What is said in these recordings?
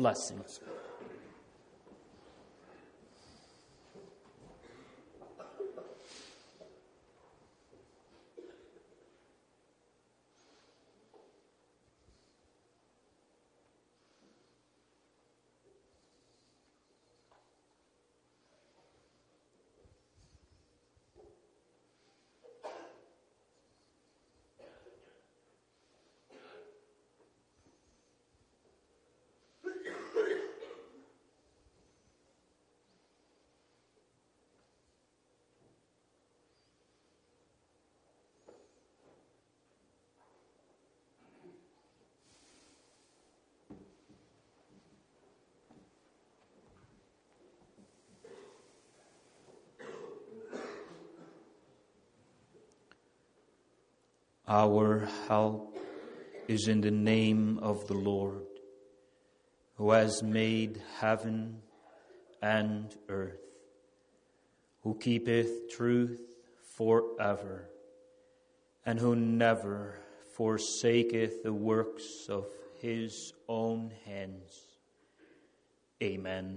blessing. Our help is in the name of the Lord, who has made heaven and earth, who keepeth truth forever, and who never forsaketh the works of his own hands. Amen.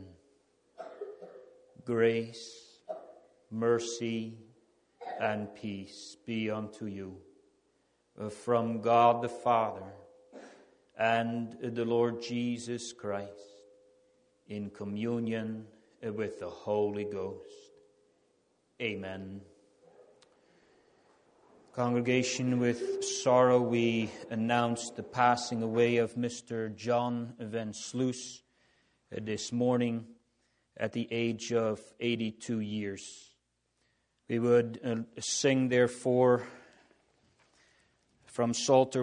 Grace, mercy, and peace be unto you from God the Father and the Lord Jesus Christ, in communion with the Holy Ghost. Amen. Congregation, with sorrow we announce the passing away of Mr. John Van Sluis this morning at the age of 82 years. We would sing, therefore, from Psalter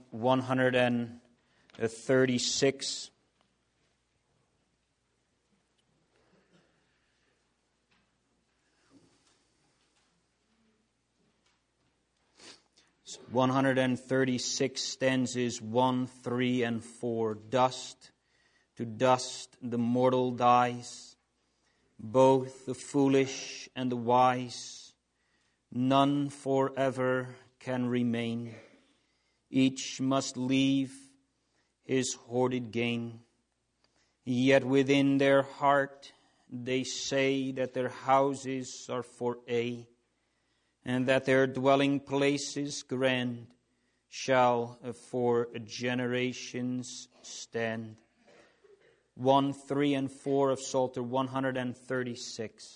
136. So 136 stanzas 1, 3, and 4. Dust to dust the mortal dies, both the foolish and the wise. None forever can remain. Each must leave his hoarded gain. Yet within their heart they say that their houses are for aye, and that their dwelling places grand shall for generations stand. 1, 3, and 4 of Psalter 136.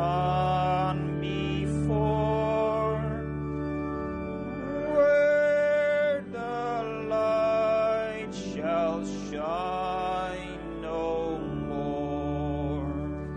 gone before, where the light shall shine no more.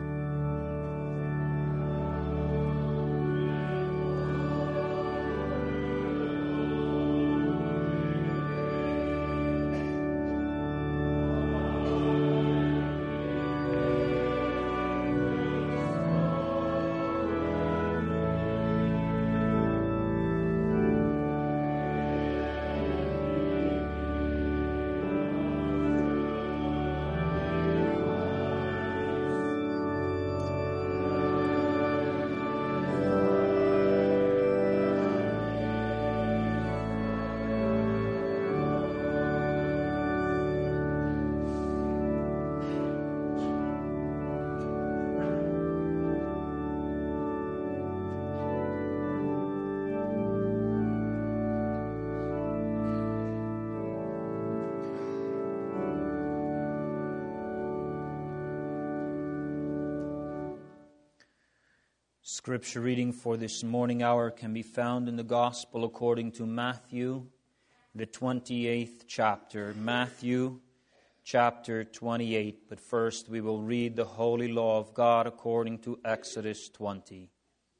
Scripture reading for this morning hour can be found in the Gospel according to Matthew, the 28th chapter. Matthew, chapter 28. But first we will read the holy law of God according to Exodus 20.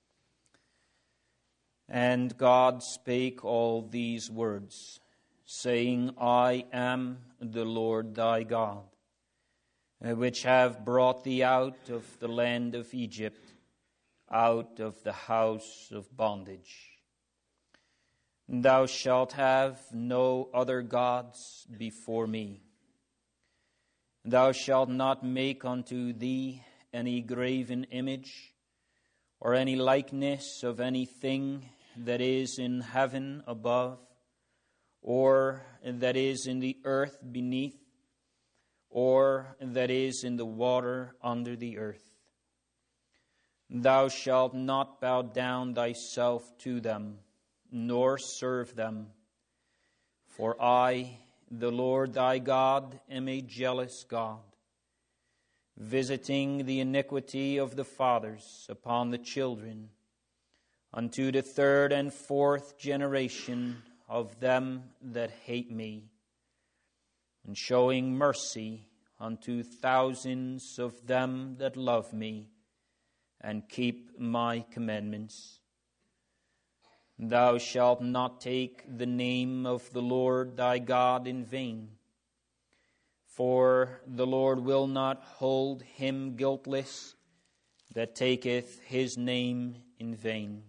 And God spake all these words, saying, I am the Lord thy God, which have brought thee out of the land of Egypt, out of the house of bondage. Thou shalt have no other gods before me. Thou shalt not make unto thee any graven image, or any likeness of anything that is in heaven above, or that is in the earth beneath, or that is in the water under the earth. Thou shalt not bow down thyself to them, nor serve them. For I, the Lord thy God, am a jealous God, visiting the iniquity of the fathers upon the children, unto the third and fourth generation of them that hate me, and showing mercy unto thousands of them that love me, and keep my commandments. Thou shalt not take the name of the Lord thy God in vain, for the Lord will not hold him guiltless that taketh his name in vain.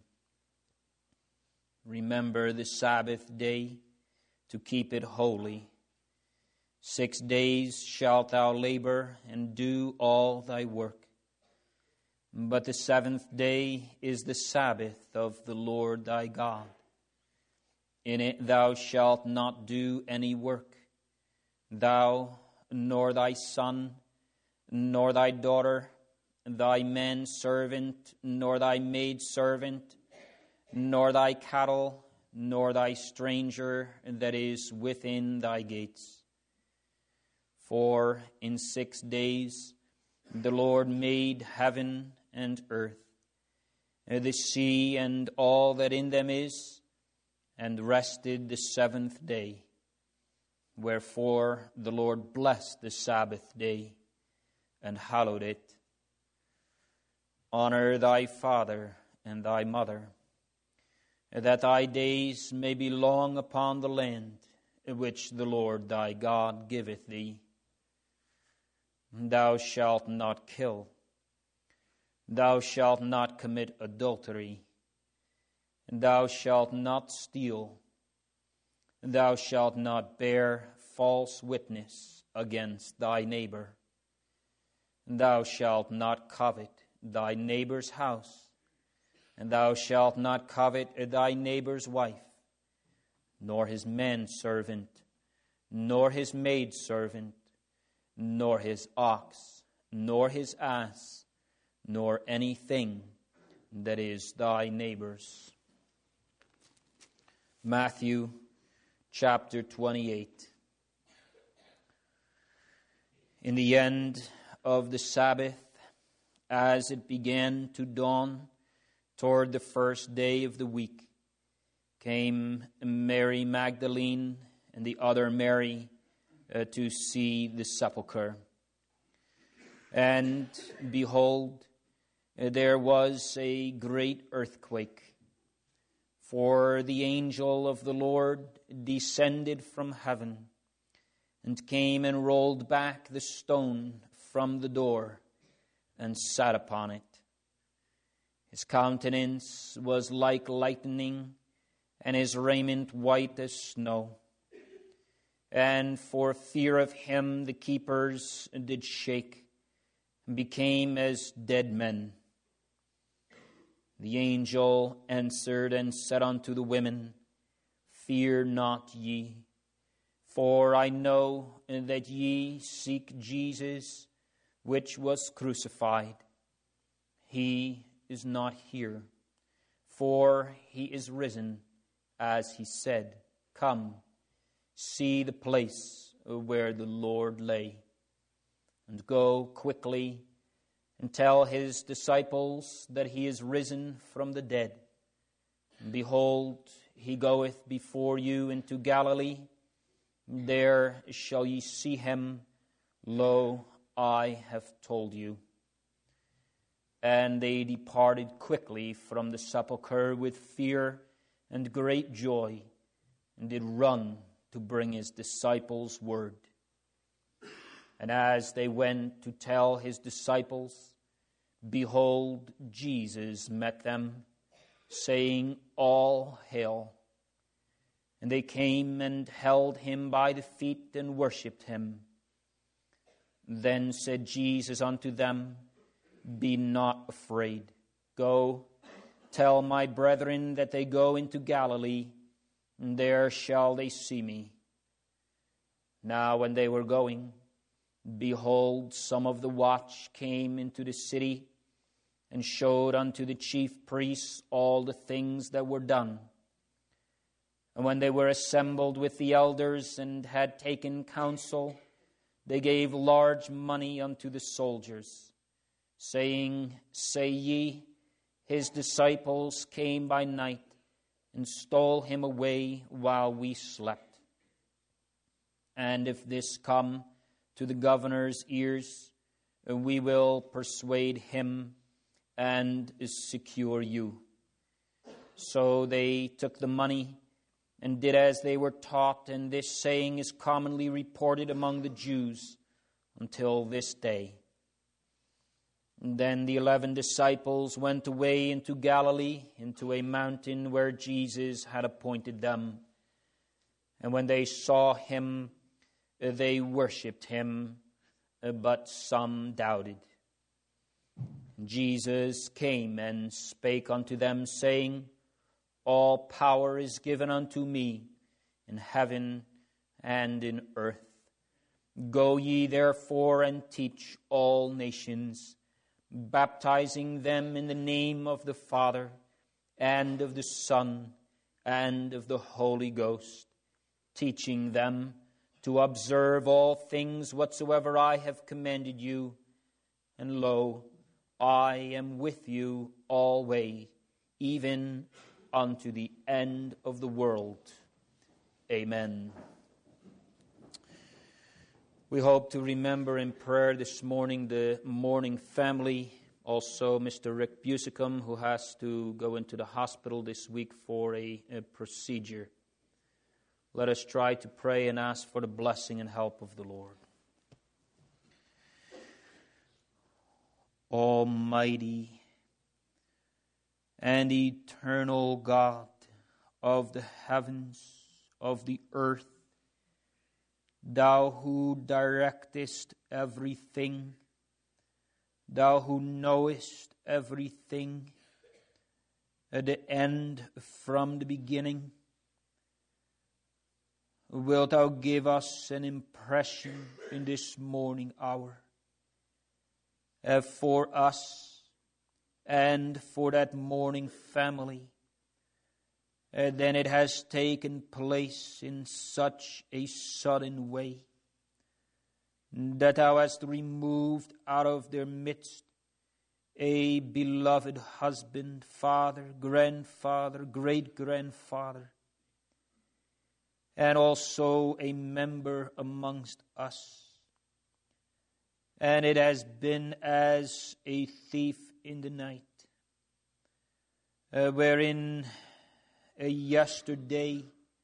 Remember the Sabbath day to keep it holy. 6 days shalt thou labor and do all thy work. But the seventh day is the Sabbath of the Lord thy God. In it thou shalt not do any work, thou, nor thy son, nor thy daughter, thy manservant, nor thy maidservant, nor thy cattle, nor thy stranger that is within thy gates. For in 6 days the Lord made heaven and earth, the sea and all that in them is, and rested the seventh day. Wherefore the Lord blessed the Sabbath day and hallowed it. Honor thy father and thy mother, that thy days may be long upon the land which the Lord thy God giveth thee. Thou shalt not kill. Thou shalt not commit adultery. Thou shalt not steal. Thou shalt not bear false witness against thy neighbor. Thou shalt not covet thy neighbor's house, and thou shalt not covet thy neighbor's wife, nor his manservant, nor his maidservant, nor his ox, nor his ass, nor anything that is thy neighbor's. Matthew chapter 28. In the end of the Sabbath, as it began to dawn toward the first day of the week, came Mary Magdalene and the other Mary to see the sepulchre. And behold, there was a great earthquake, for the angel of the Lord descended from heaven and came and rolled back the stone from the door and sat upon it. His countenance was like lightning, and his raiment white as snow. And for fear of him the keepers did shake, and became as dead men. The angel answered and said unto the women, Fear not ye, for I know that ye seek Jesus, which was crucified. He is not here, for he is risen, as he said. Come, see the place where the Lord lay, and go quickly and tell his disciples that he is risen from the dead. And behold, he goeth before you into Galilee. There shall ye see him. Lo, I have told you. And they departed quickly from the sepulchre with fear and great joy, and did run to bring his disciples word. And as they went to tell his disciples, behold, Jesus met them, saying, All hail. And they came and held him by the feet and worshipped him. Then said Jesus unto them, Be not afraid. Go, tell my brethren that they go into Galilee, and there shall they see me. Now when they were going, behold, some of the watch came into the city, and showed unto the chief priests all the things that were done. And when they were assembled with the elders and had taken counsel, they gave large money unto the soldiers, saying, Say ye, his disciples came by night and stole him away while we slept. And if this come to the governor's ears, we will persuade him and secure you. So they took the money and did as they were taught, and this saying is commonly reported among the Jews until this day. And then the 11 disciples went away into Galilee, into a mountain where Jesus had appointed them. And when they saw him, they worshipped him, but some doubted. Jesus came and spake unto them, saying, All power is given unto me in heaven and in earth. Go ye therefore and teach all nations, baptizing them in the name of the Father, and of the Son, and of the Holy Ghost, teaching them to observe all things whatsoever I have commanded you. And lo, I am with you always, even unto the end of the world. Amen. We hope to remember in prayer this morning the mourning family, also Mr. Rick Busicum, who has to go into the hospital this week for a procedure. Let us try to pray and ask for the blessing and help of the Lord. Almighty and eternal God of the heavens, of the earth, Thou who directest everything, Thou who knowest everything, at the end from the beginning, wilt Thou give us an impression in this morning hour for us and for that mourning family. Then it has taken place in such a sudden way that Thou hast removed out of their midst a beloved husband, father, grandfather, great-grandfather, and also a member amongst us. And it has been as a thief in the night, wherein yesterday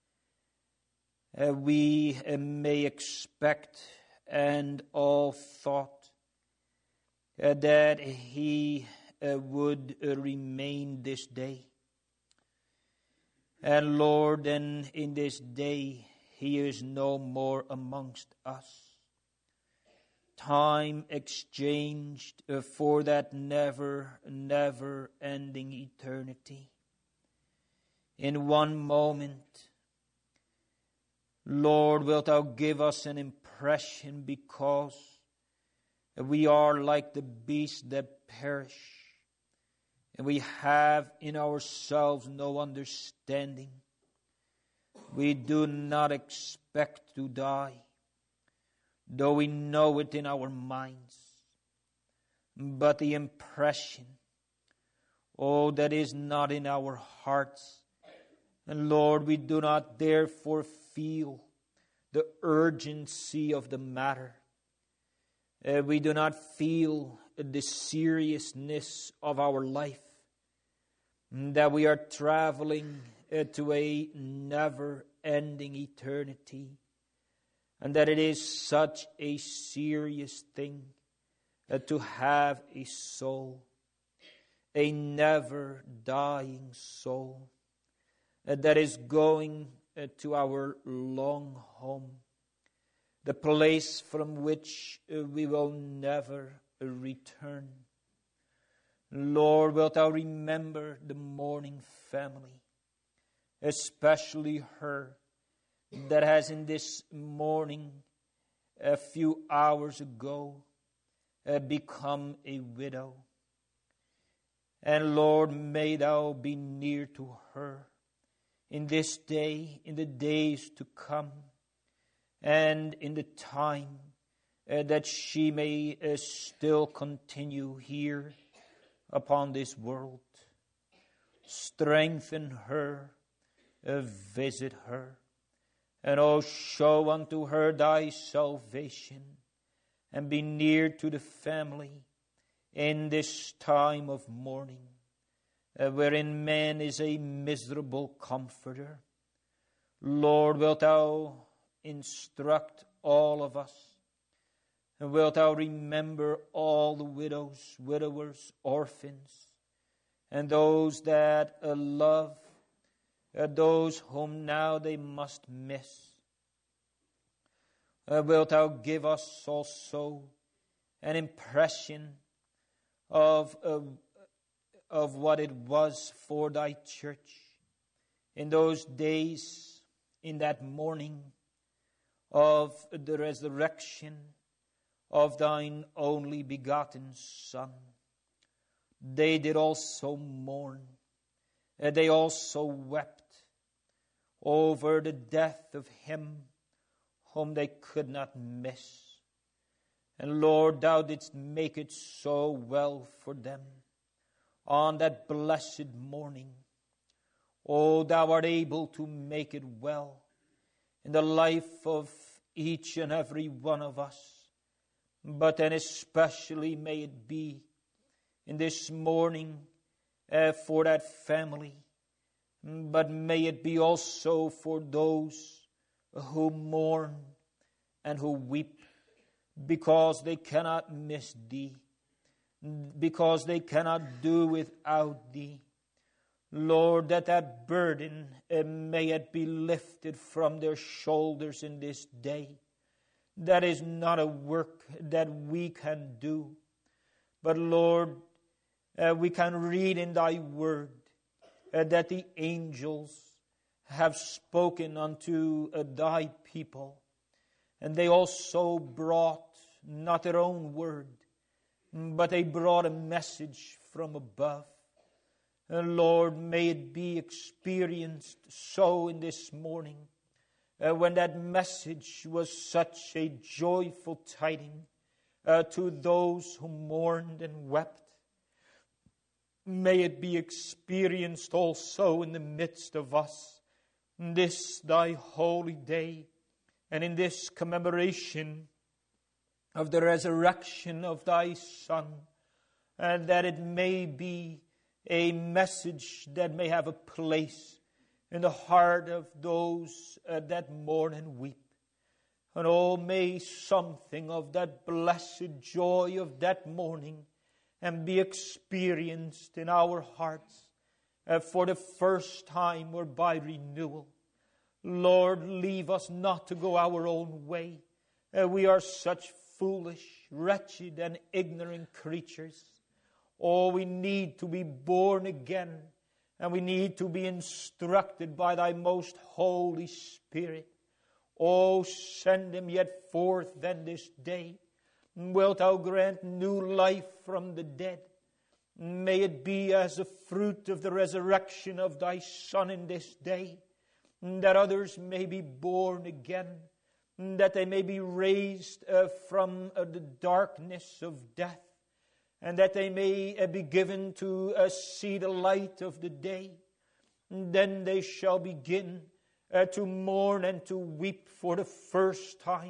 we may expect and all thought that he would remain this day. And Lord, and in this day he is no more amongst us. Time exchanged for that never ending eternity. In one moment, Lord, wilt thou give us an impression, because we are like the beasts that perish, and we have in ourselves no understanding. We do not expect to die, though we know it in our minds. But the impression, that is not in our hearts. And Lord, we do not therefore feel the urgency of the matter. We do not feel the seriousness of our life, that we are traveling to a never-ending eternity, and that it is such a serious thing to have a soul, a never-dying soul, that is going to our long home, the place from which we will never return. Lord, wilt thou remember the mourning family, especially her that has in this morning, a few hours ago, become a widow. And Lord, may thou be near to her in this day, in the days to come, and in the time that she may still continue here upon this world. Strengthen her, visit her, and show unto her thy salvation, and be near to the family in this time of mourning, wherein man is a miserable comforter. Lord, wilt thou instruct all of us, and wilt thou remember all the widows, widowers, orphans, and those that love, those whom now they must miss. Wilt thou give us also an impression of what it was for thy church in those days, in that morning of the resurrection of thine only begotten Son. They did also mourn. They also wept over the death of him whom they could not miss. And Lord, thou didst make it so well for them on that blessed morning. Oh, thou art able to make it well in the life of each and every one of us. But then especially may it be in this morning for that family. But may it be also for those who mourn and who weep, because they cannot miss thee, because they cannot do without thee. Lord, that burden, may it be lifted from their shoulders in this day. That is not a work that we can do. But Lord, we can read in thy word that the angels have spoken unto thy people. And they also brought not their own word, but they brought a message from above. And Lord, may it be experienced so in this morning, when that message was such a joyful tiding to those who mourned and wept, may it be experienced also in the midst of us this thy holy day, and in this commemoration of the resurrection of thy Son, and that it may be a message that may have a place in the heart of those that mourn and weep. And oh, may something of that blessed joy of that morning and be experienced in our hearts for the first time or by renewal. Lord, leave us not to go our own way. We are such foolish, wretched, and ignorant creatures. Oh, we need to be born again, and we need to be instructed by thy most Holy Spirit. Oh, send him yet forth then this day. Wilt thou grant new life from the dead? May it be as a fruit of the resurrection of thy Son in this day, that others may be born again, that they may be raised from the darkness of death, and that they may be given to see the light of the day. Then they shall begin to mourn and to weep for the first time.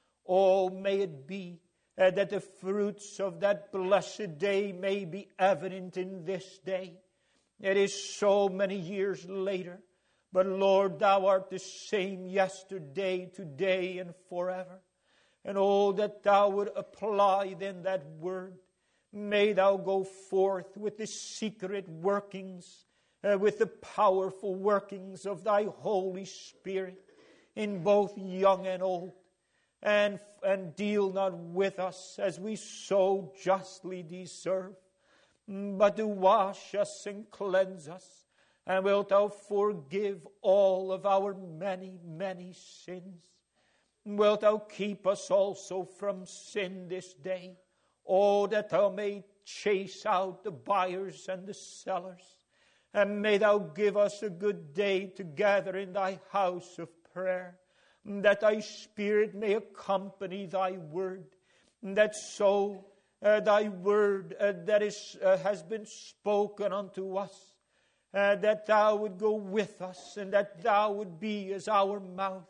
Oh, may it be that the fruits of that blessed day may be evident in this day. It is so many years later, but Lord, thou art the same yesterday, today, and forever. And oh, that thou would apply then that word. May thou go forth with the secret workings, with the powerful workings of thy Holy Spirit in both young and old, and deal not with us as we so justly deserve, but to wash us and cleanse us. And wilt thou forgive all of our many, many sins? Wilt thou keep us also from sin this day? Oh, that thou may chase out the buyers and the sellers. And may thou give us a good day to gather in thy house of prayer, that thy Spirit may accompany thy word, that so thy word that has been spoken unto us, that thou would go with us, and that thou would be as our mouth,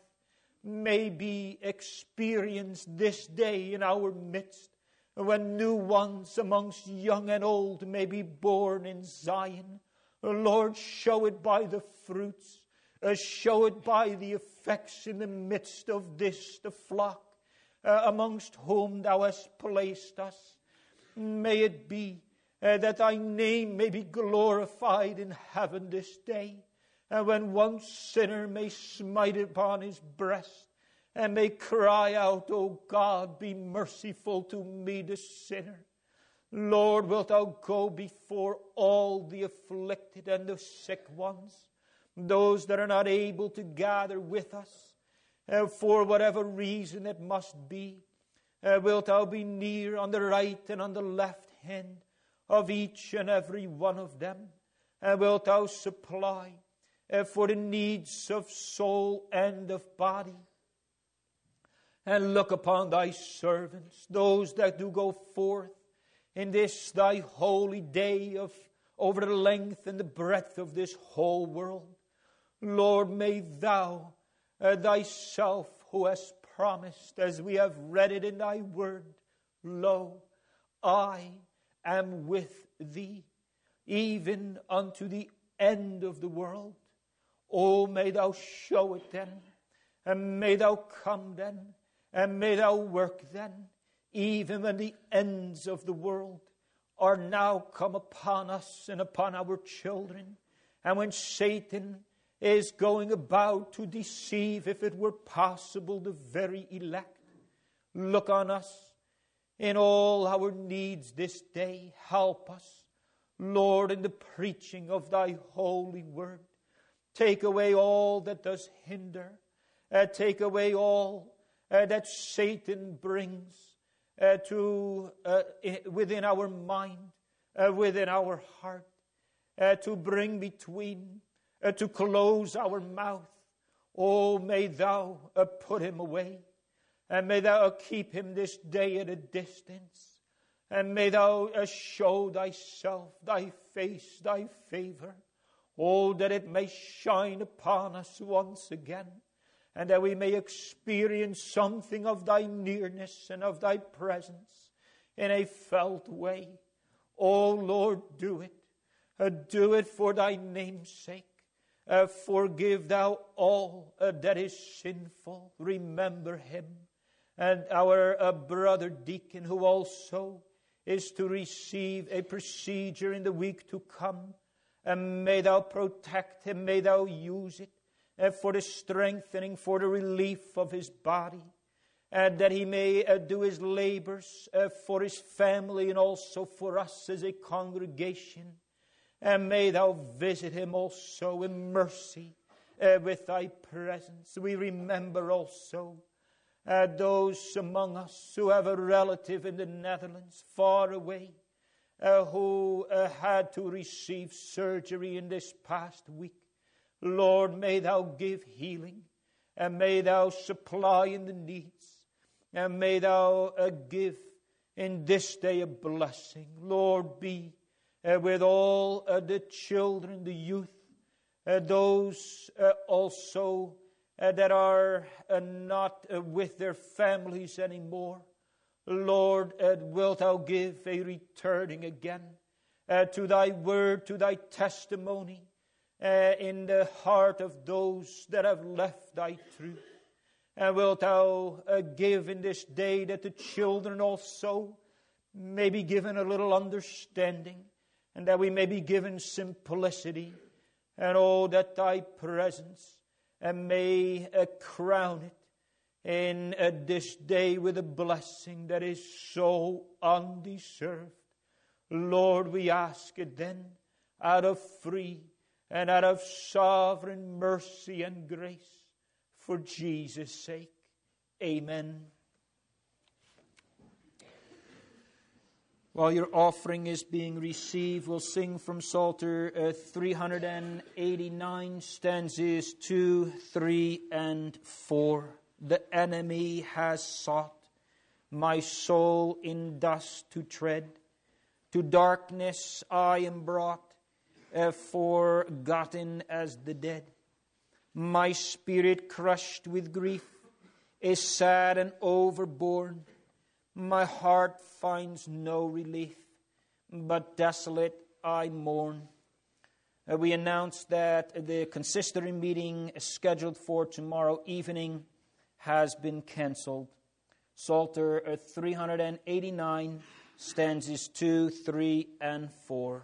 may be experienced this day in our midst, when new ones amongst young and old may be born in Zion. Lord, show it by the fruits, show it by the effects in the midst of this, the flock, amongst whom thou hast placed us. May it be that thy name may be glorified in heaven this day, and when one sinner may smite upon his breast and may cry out, O God, be merciful to me, the sinner. Lord, wilt thou go before all the afflicted and the sick ones, those that are not able to gather with us, for whatever reason it must be. Wilt thou be near on the right and on the left hand of each and every one of them? Wilt thou supply for the needs of soul and of body? And look upon thy servants, those that do go forth in this thy holy day of over the length and the breadth of this whole world. Lord, may thou thyself, who hast promised, as we have read it in thy word, lo, I am with thee, even unto the end of the world. Oh, may thou show it then, and may thou come then, and may thou work then, even when the ends of the world are now come upon us and upon our children, and when Satan is going about to deceive, if it were possible, the very elect. Look on us in all our needs this day. Help us, Lord, in the preaching of thy holy word. Take away all that does hinder. Take away all that Satan brings within our mind, within our heart, to bring between, to close our mouth. Oh, may thou put him away, and may thou keep him this day at a distance. And may thou show thyself, thy face, thy favor. Oh, that it may shine upon us once again, and that we may experience something of thy nearness and of thy presence in a felt way. Oh, Lord, do it. Do it for thy name's sake. Forgive thou all that is sinful. Remember him. And our brother deacon, who also is to receive a procedure in the week to come. And may thou protect him, may thou use it for the strengthening, for the relief of his body. And that he may do his labors for his family and also for us as a congregation. And may thou visit him also in mercy with thy presence. We remember also those among us who have a relative in the Netherlands, far away, who had to receive surgery in this past week. Lord, may thou give healing, and may thou supply in the needs, and may thou give in this day a blessing. Lord, be with all the children, the youth, those also that are not with their families anymore. Lord, wilt thou give a returning again to thy word, to thy testimony, in the heart of those that have left thy truth. And wilt thou give in this day that the children also may be given a little understanding, and that we may be given simplicity, and oh, that thy presence and may crown it in this day with a blessing that is so undeserved. Lord, we ask it then out of free and out of sovereign mercy and grace, for Jesus' sake. Amen. While your offering is being received, we'll sing from Psalter 389, stanzas 2, 3, and 4. The enemy has sought my soul in dust to tread. To darkness I am brought, forgotten as the dead. My spirit crushed with grief is sad and overborne. My heart finds no relief, but desolate I mourn. We announced that the consistory meeting scheduled for tomorrow evening has been cancelled. Psalter 389, stanzas 2, 3, and 4.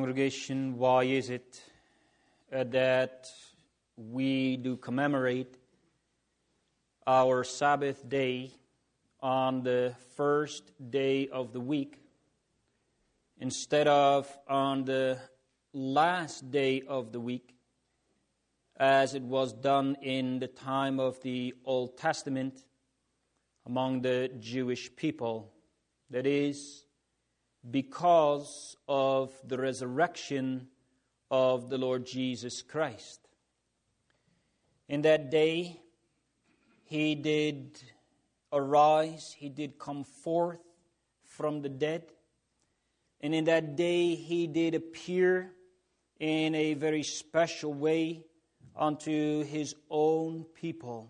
Congregation, why is it that we do commemorate our Sabbath day on the first day of the week instead of on the last day of the week, as it was done in the time of the Old Testament among the Jewish people? That is, because of the resurrection of the Lord Jesus Christ. In that day, He did arise, He did come forth from the dead. And in that day, He did appear in a very special way unto His own people.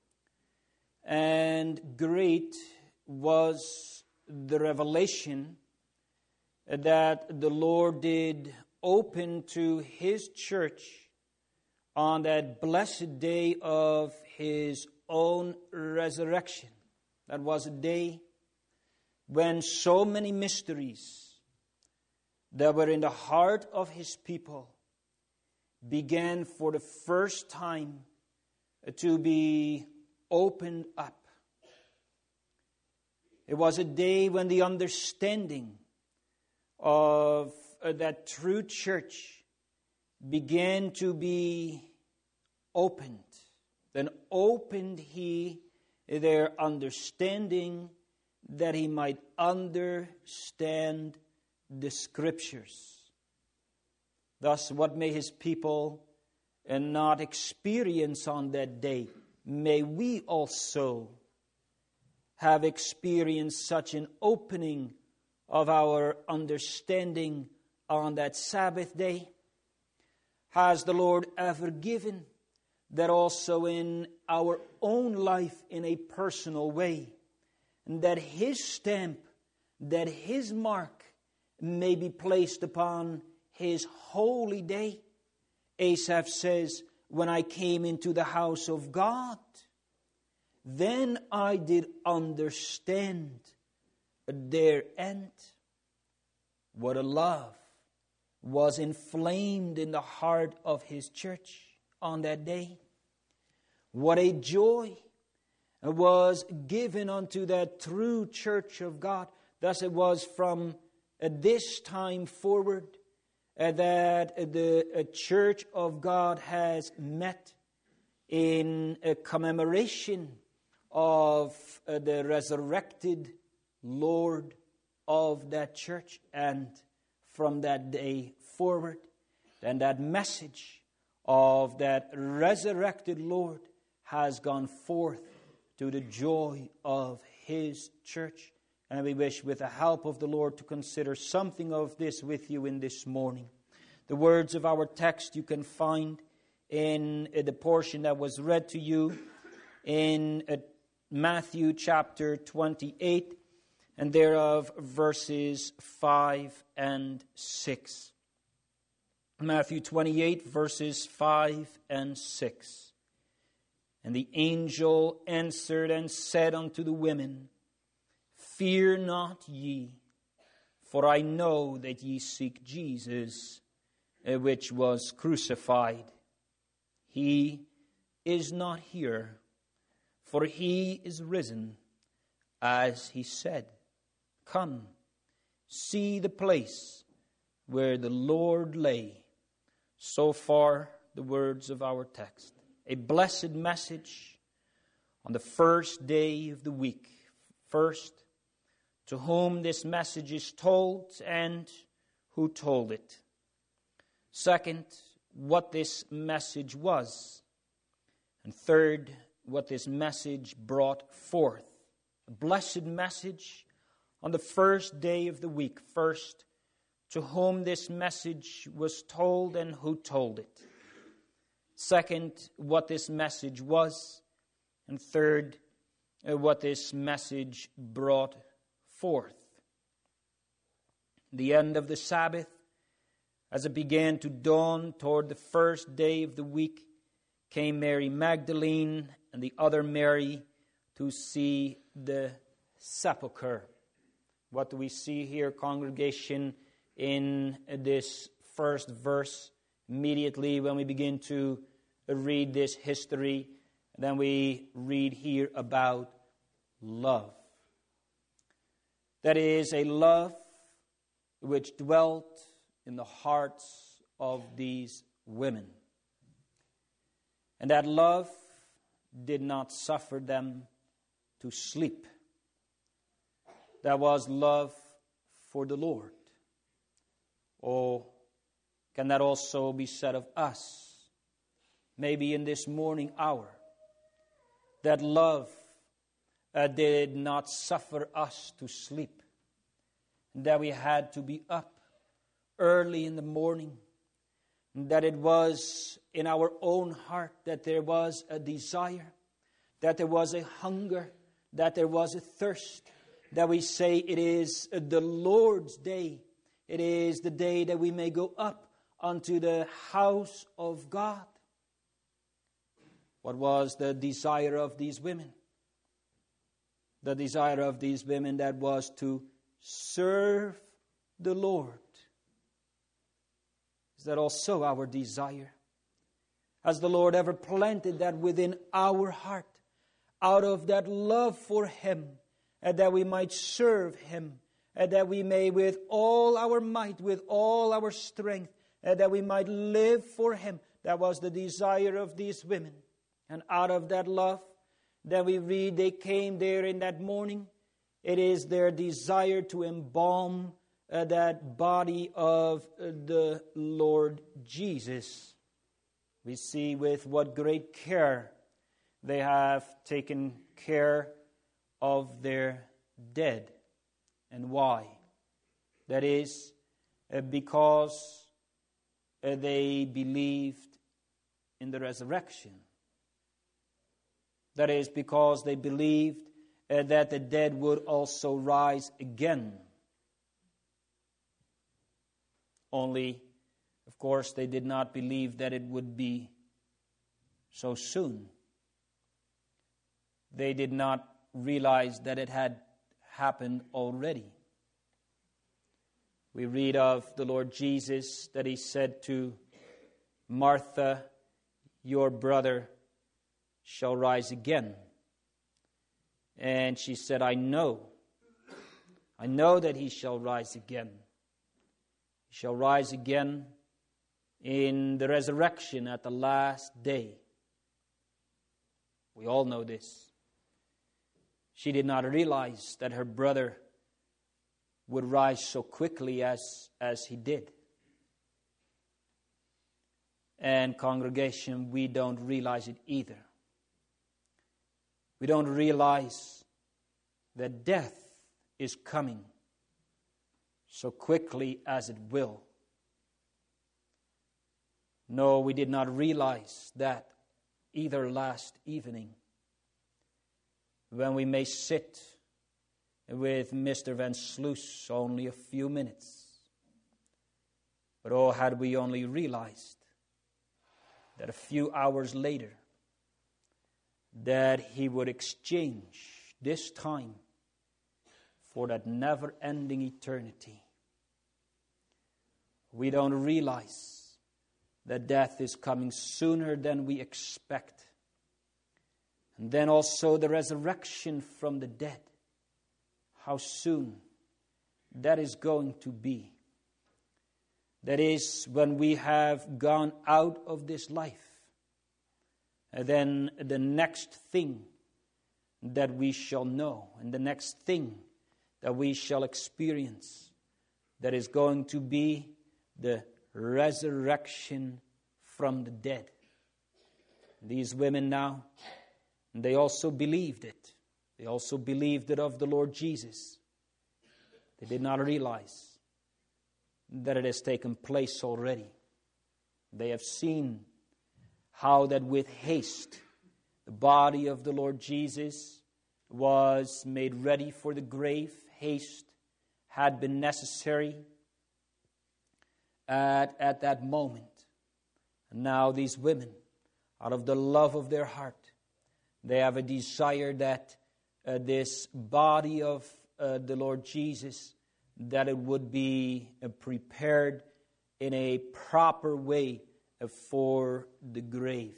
And great was the revelation that the Lord did open to His church on that blessed day of His own resurrection. That was a day when so many mysteries that were in the heart of His people began for the first time to be opened up. It was a day when the understanding of that true church began to be opened. Then opened He their understanding that He might understand the Scriptures. Thus, what may His people not experience on that day, may we also have experienced such an opening of our understanding on that Sabbath day. Has the Lord ever given that also in our own life in a personal way, and that His stamp, that His mark may be placed upon His holy day? Asaph says, when I came into the house of God, then I did understand their end. What a love was inflamed in the heart of His church on that day. What a joy was given unto that true church of God. Thus it was from this time forward that the church of God has met in a commemoration of the resurrected Lord of that church. And from that day forward, then that message of that resurrected Lord has gone forth to the joy of His church. And we wish, with the help of the Lord, to consider something of this with you in this morning. The words of our text you can find in the portion that was read to you in Matthew chapter 28, and thereof verses 5 and 6. Matthew 28, verses 5 and 6. And the angel answered and said unto the women, Fear not ye, for I know that ye seek Jesus, which was crucified. He is not here, for He is risen, as He said. Come, see the place where the Lord lay. So far, the words of our text. A blessed message on the first day of the week. First, to whom this message is told and who told it. Second, what this message was. And third, what this message brought forth. A blessed message on the first day of the week. First, to whom this message was told and who told it. Second, what this message was. And third, what this message brought forth. The end of the Sabbath, as it began to dawn toward the first day of the week, came Mary Magdalene and the other Mary to see the sepulchre. What do we see here, congregation, in this first verse immediately when we begin to read this history. And then we read here about love. That is a love which dwelt in the hearts of these women. And that love did not suffer them to sleep. That was love for the Lord. Oh, can that also be said of us? Maybe in this morning hour, that love did not suffer us to sleep. That we had to be up early in the morning. That it was in our own heart that there was a desire, that there was a hunger, that there was a thirst, that we say it is the Lord's day. It is the day that we may go up unto the house of God. What was the desire of these women? The desire of these women, that was to serve the Lord. Is that also our desire? Has the Lord ever planted that within our heart, out of that love for Him, and that we might serve Him, and that we may with all our might, with all our strength, and that we might live for Him? That was the desire of these women. And out of that love, that we read, they came there in that morning. It is their desire to embalm that body of the Lord Jesus. We see with what great care they have taken care of their dead. And why? That is because they believed in the resurrection. That is because they believed that the dead would also rise again. Only, of course, they did not believe that it would be so soon. They did not realize that it had happened already. We read of the Lord Jesus that He said to Martha, "Your brother shall rise again." And she said, I know that he shall rise again. He shall rise again in the resurrection at the last day. We all know this. She did not realize that her brother would rise so quickly as he did. And congregation, we don't realize it either. We don't realize that death is coming so quickly as it will. No, we did not realize that either last evening, when we may sit with Mr. Van Sluis only a few minutes. But oh, had we only realized that a few hours later, that he would exchange this time for that never-ending eternity. We don't realize that death is coming sooner than we expect. And then also the resurrection from the dead. How soon that is going to be. That is when we have gone out of this life. And then the next thing that we shall know, and the next thing that we shall experience, that is going to be the resurrection from the dead. These women now, they also believed it. They also believed it of the Lord Jesus. They did not realize that it has taken place already. They have seen how that with haste the body of the Lord Jesus was made ready for the grave. Haste had been necessary at that moment. And now these women, out of the love of their heart, they have a desire that this body of the Lord Jesus, that it would be prepared in a proper way for the grave.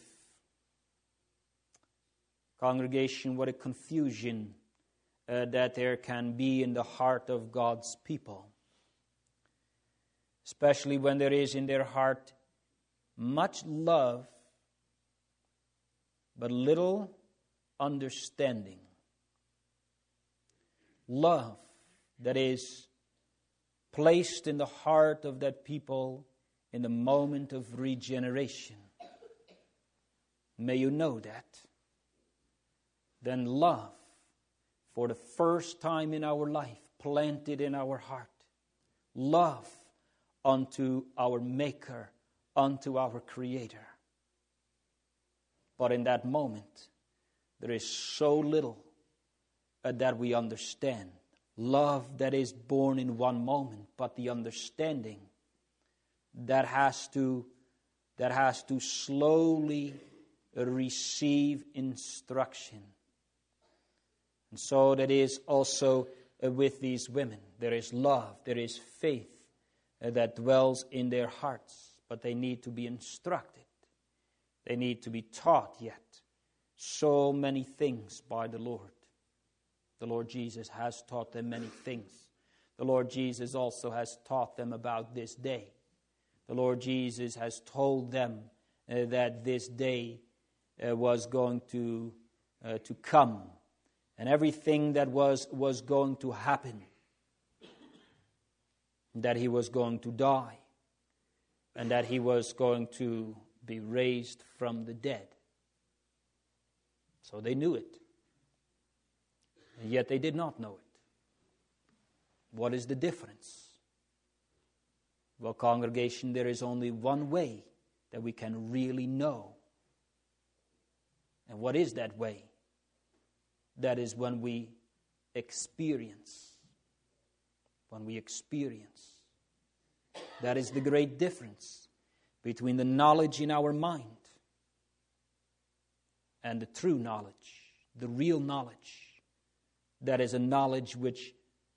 Congregation, what a confusion that there can be in the heart of God's people. Especially when there is in their heart much love, but little understanding. Love that is placed in the heart of that people in the moment of regeneration. May you know that. Then love, for the first time in our life, planted in our heart. Love unto our Maker, unto our Creator. But in that moment, there is so little that we understand. Love that is born in one moment, but the understanding that has to slowly receive instruction. And so that is also with these women. There is love, there is faith that dwells in their hearts, but they need to be instructed. They need to be taught yet so many things by the Lord. The Lord Jesus has taught them many things. The Lord Jesus also has taught them about this day. The Lord Jesus has told them that this day was going to come, and everything that was going to happen, that He was going to die, and that He was going to be raised from the dead. So they knew it. And yet they did not know it. What is the difference? Well, congregation, there is only one way that we can really know. And what is that way? That is when we experience. When we experience. That is the great difference between the knowledge in our mind and the true knowledge, the real knowledge. That is a knowledge which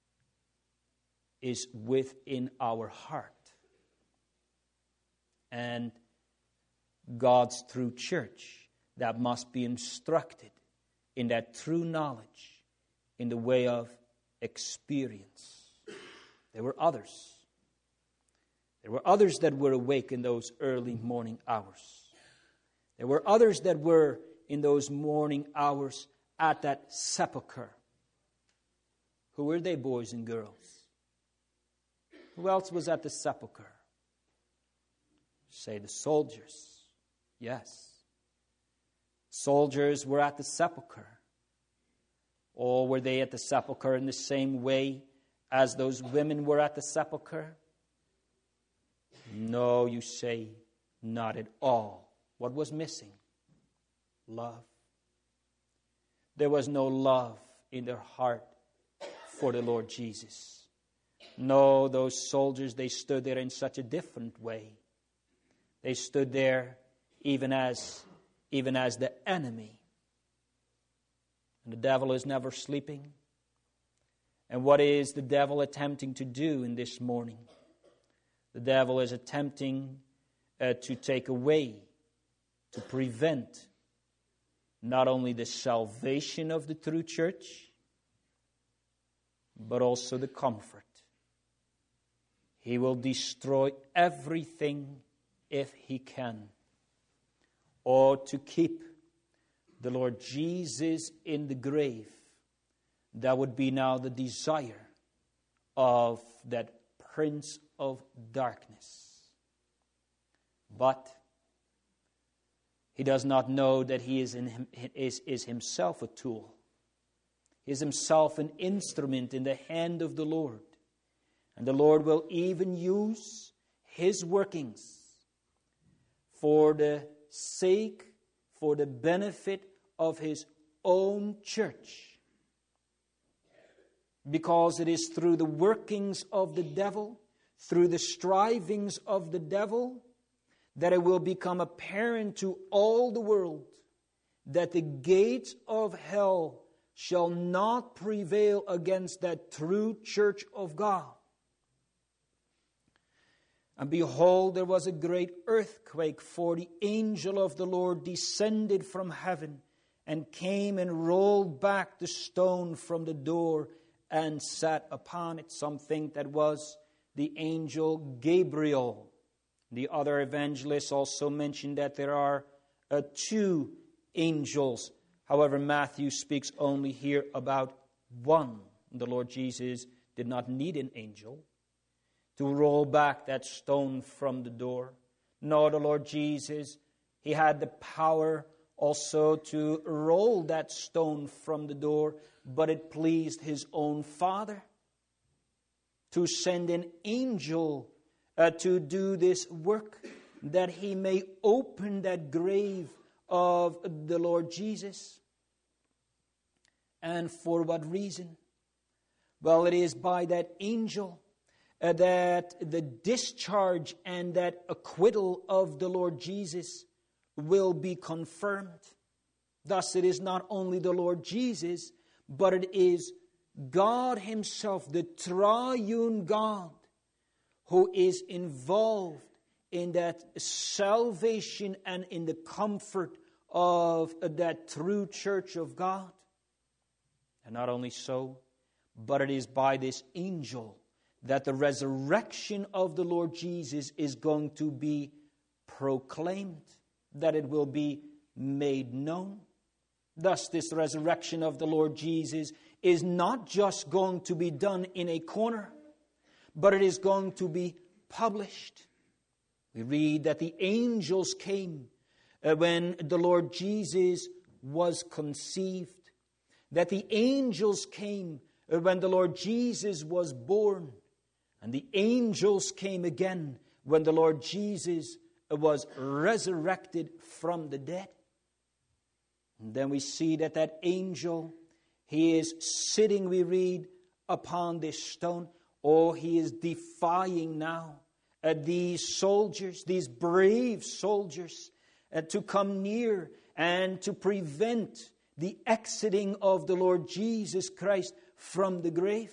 is within our heart. And God's true church that must be instructed in that true knowledge in the way of experience. There were others. There were others that were awake in those early morning hours. There were others that were in those morning hours at that sepulchre. Who were they, boys and girls? Who else was at the sepulchre? Say the soldiers. Yes. Soldiers were at the sepulchre. Or were they at the sepulchre in the same way as those women were at the sepulchre? No, you say, not at all. What was missing? Love. There was no love in their heart for the Lord Jesus. No, those soldiers, they stood there in such a different way. They stood there even as the enemy. And the devil is never sleeping. And what is the devil attempting to do in this morning? The devil is attempting to take away, to prevent not only the salvation of the true church, but also the comfort. He will destroy everything if he can, or to keep the Lord Jesus in the grave. That would be now the desire of that prince of darkness. But he does not know that he is himself a tool. He is himself an instrument in the hand of the Lord. And the Lord will even use his workings for the sake, for the benefit of his own church. Because it is through the workings of the devil, through the strivings of the devil, that it will become apparent to all the world that the gates of hell shall not prevail against that true church of God. And behold, there was a great earthquake, for the angel of the Lord descended from heaven and came and rolled back the stone from the door and sat upon it. Some think that was the angel Gabriel. The other evangelists also mention that there are two angels. However, Matthew speaks only here about one. The Lord Jesus did not need an angel to roll back that stone from the door. No, the Lord Jesus, He had the power also to roll that stone from the door, but it pleased His own Father to send an angel to do this work, that He may open that grave of the Lord Jesus. And for what reason? Well, it is by that angel that the discharge and that acquittal of the Lord Jesus will be confirmed. Thus, it is not only the Lord Jesus, but it is God Himself, the triune God, who is involved in that salvation and in the comfort of that true church of God. And not only so, but it is by this angel that the resurrection of the Lord Jesus is going to be proclaimed, that it will be made known. Thus, this resurrection of the Lord Jesus is not just going to be done in a corner, but it is going to be published. We read that the angels came when the Lord Jesus was conceived, that the angels came when the Lord Jesus was born, and the angels came again when the Lord Jesus was resurrected from the dead. And then we see that that angel, he is sitting, we read, upon this stone. Oh, he is defying now these soldiers, these brave soldiers, to come near and to prevent the exiting of the Lord Jesus Christ from the grave,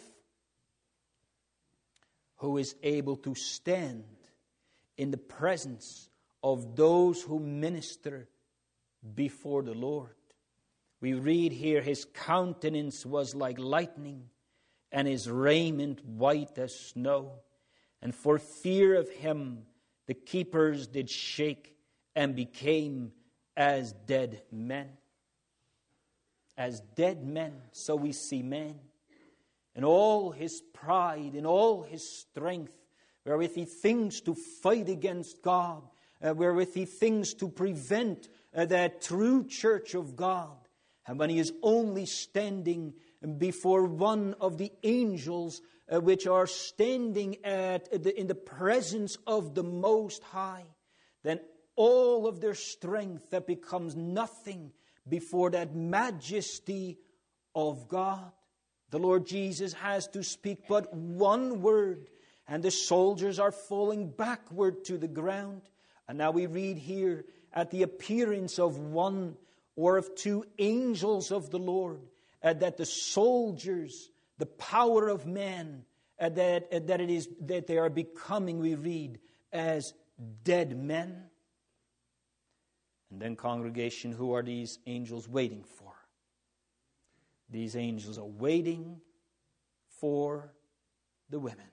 who is able to stand in the presence of those who minister before the Lord. We read here, his countenance was like lightning, and his raiment white as snow. And for fear of him, the keepers did shake and became as dead men. As dead men, so we see man. In all his pride, in all his strength, wherewith he thinks to fight against God, wherewith he thinks to prevent that true church of God. And when he is only standing before one of the angels, which are standing in the presence of the Most High, then all of their strength that becomes nothing before that majesty of God. The Lord Jesus has to speak but one word, and the soldiers are falling backward to the ground. And now we read here, at the appearance of one or of two angels of the Lord, that the soldiers, the power of man, that they are becoming, we read, as dead men. And then, congregation, who are these angels waiting for? These angels are waiting for the women.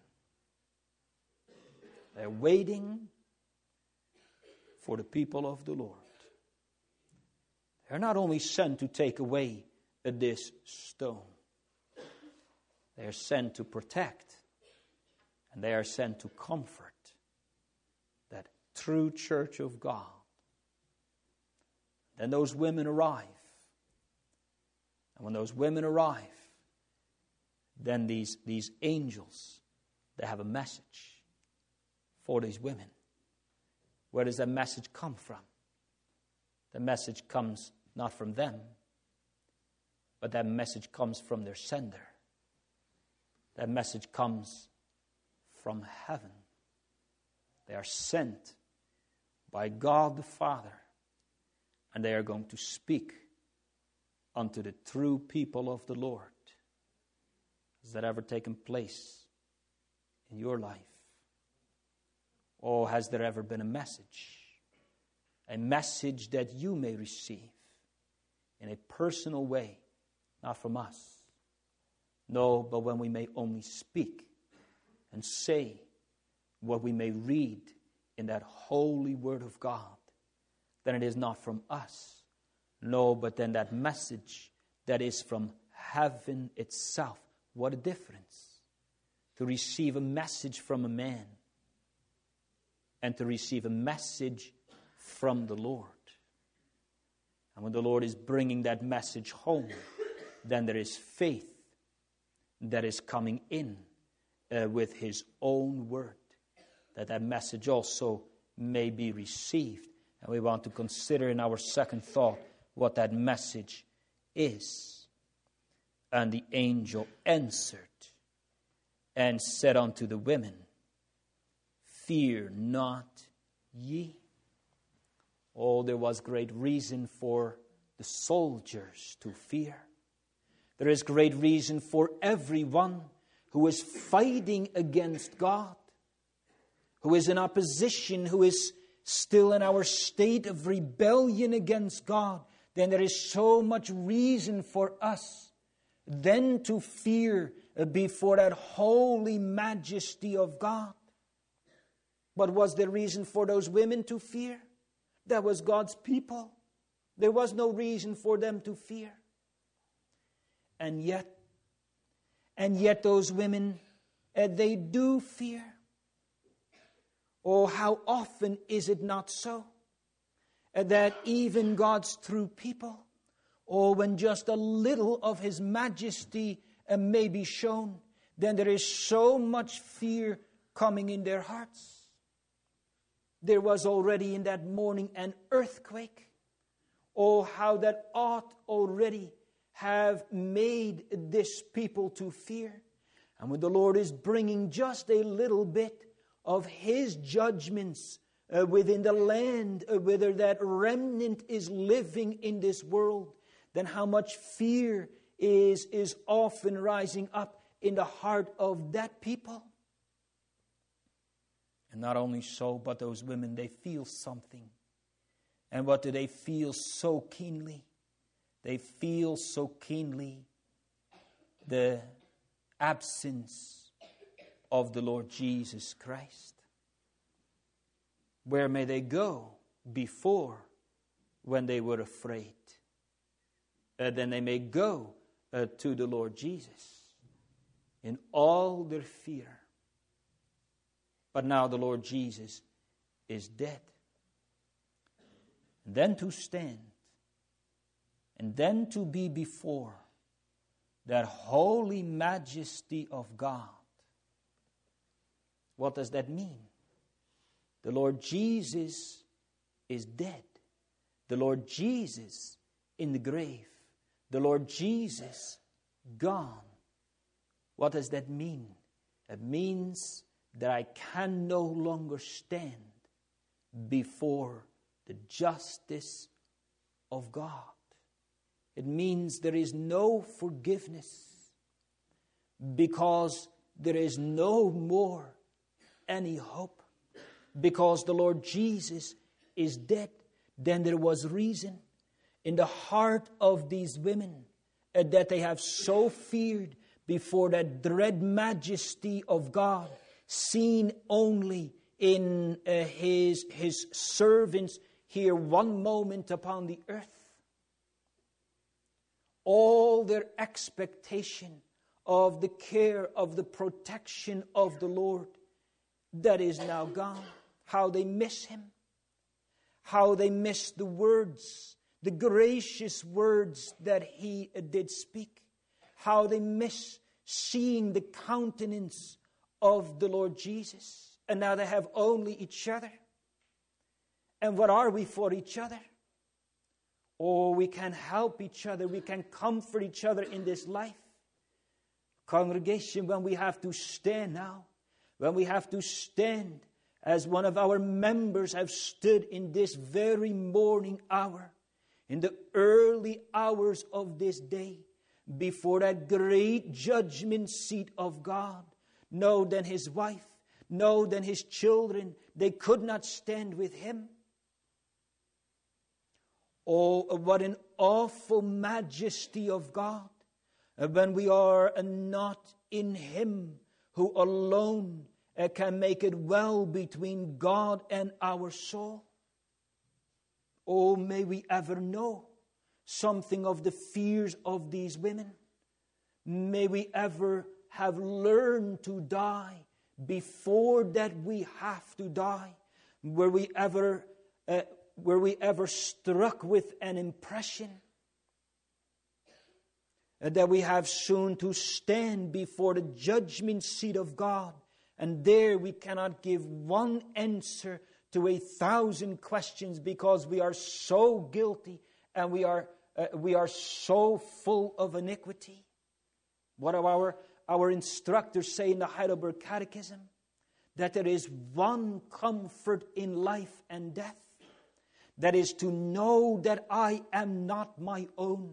They're waiting for the people of the Lord. They're not only sent to take away this stone. They are sent to protect, and they are sent to comfort that true church of God. Then those women arrive. And when those women arrive, then these angels, they have a message for these women. Where does that message come from? The message comes not from them, but that message comes from their sender. That message comes from heaven. They are sent by God the Father, and they are going to speak unto the true people of the Lord. Has that ever taken place in your life? Or has there ever been a message? A message that you may receive in a personal way, not from us. No, but when we may only speak and say what we may read in that holy word of God, then it is not from us. No, but then that message that is from heaven itself. What a difference to receive a message from a man and to receive a message from the Lord. And when the Lord is bringing that message home, then there is faith that is coming in with His own word, that message also may be received. And we want to consider in our second thought what that message is. And the angel answered and said unto the women, Fear not ye. Oh, there was great reason for the soldiers to fear. There is great reason for everyone who is fighting against God, who is in opposition, who is still in our state of rebellion against God. Then there is so much reason for us then to fear before that holy majesty of God. But was there reason for those women to fear? That was God's people. There was no reason for them to fear. And yet those women, they do fear. Oh, how often is it not so? That even God's true people, when just a little of His majesty may be shown, then there is so much fear coming in their hearts. There was already in that morning an earthquake. Oh, how that ought already have made this people to fear. And when the Lord is bringing just a little bit of His judgments within the land, whether that remnant is living in this world, then how much fear is often rising up in the heart of that people. And not only so, but those women, they feel something. And what do they feel so keenly? They feel so keenly the absence of the Lord Jesus Christ. Where may they go before when they were afraid? Then they may go to the Lord Jesus in all their fear. But now the Lord Jesus is dead. And then to stand and then to be before that holy majesty of God. What does that mean? The Lord Jesus is dead. The Lord Jesus in the grave. The Lord Jesus gone. What does that mean? It means that I can no longer stand before the justice of God. It means there is no forgiveness because there is no more any hope. Because the Lord Jesus is dead, then there was reason in the heart of these women that they have so feared before that dread majesty of God, seen only in his servants here one moment upon the earth. All their expectation of the care, of the protection of the Lord, that is now gone. How they miss Him. How they miss the words, the gracious words that He did speak. How they miss seeing the countenance of the Lord Jesus. And now they have only each other. And what are we for each other? Oh, we can help each other. We can comfort each other in this life. Congregation, when we have to stand now, when we have to stand as one of our members have stood in this very morning hour, in the early hours of this day, before that great judgment seat of God. No, then his wife, No, then his children, they could not stand with him. Oh, what an awful majesty of God when we are not in him, who alone can make it well between God and our soul. Oh, may we ever know something of the fears of these women. May we ever have learned to die before that we have to die. Were we ever struck with an impression that we have soon to stand before the judgment seat of God, and there we cannot give one answer to 1,000 questions because we are so guilty and we are so full of iniquity? What do our instructors say in the Heidelberg Catechism? That there is one comfort in life and death. That is to know that I am not my own,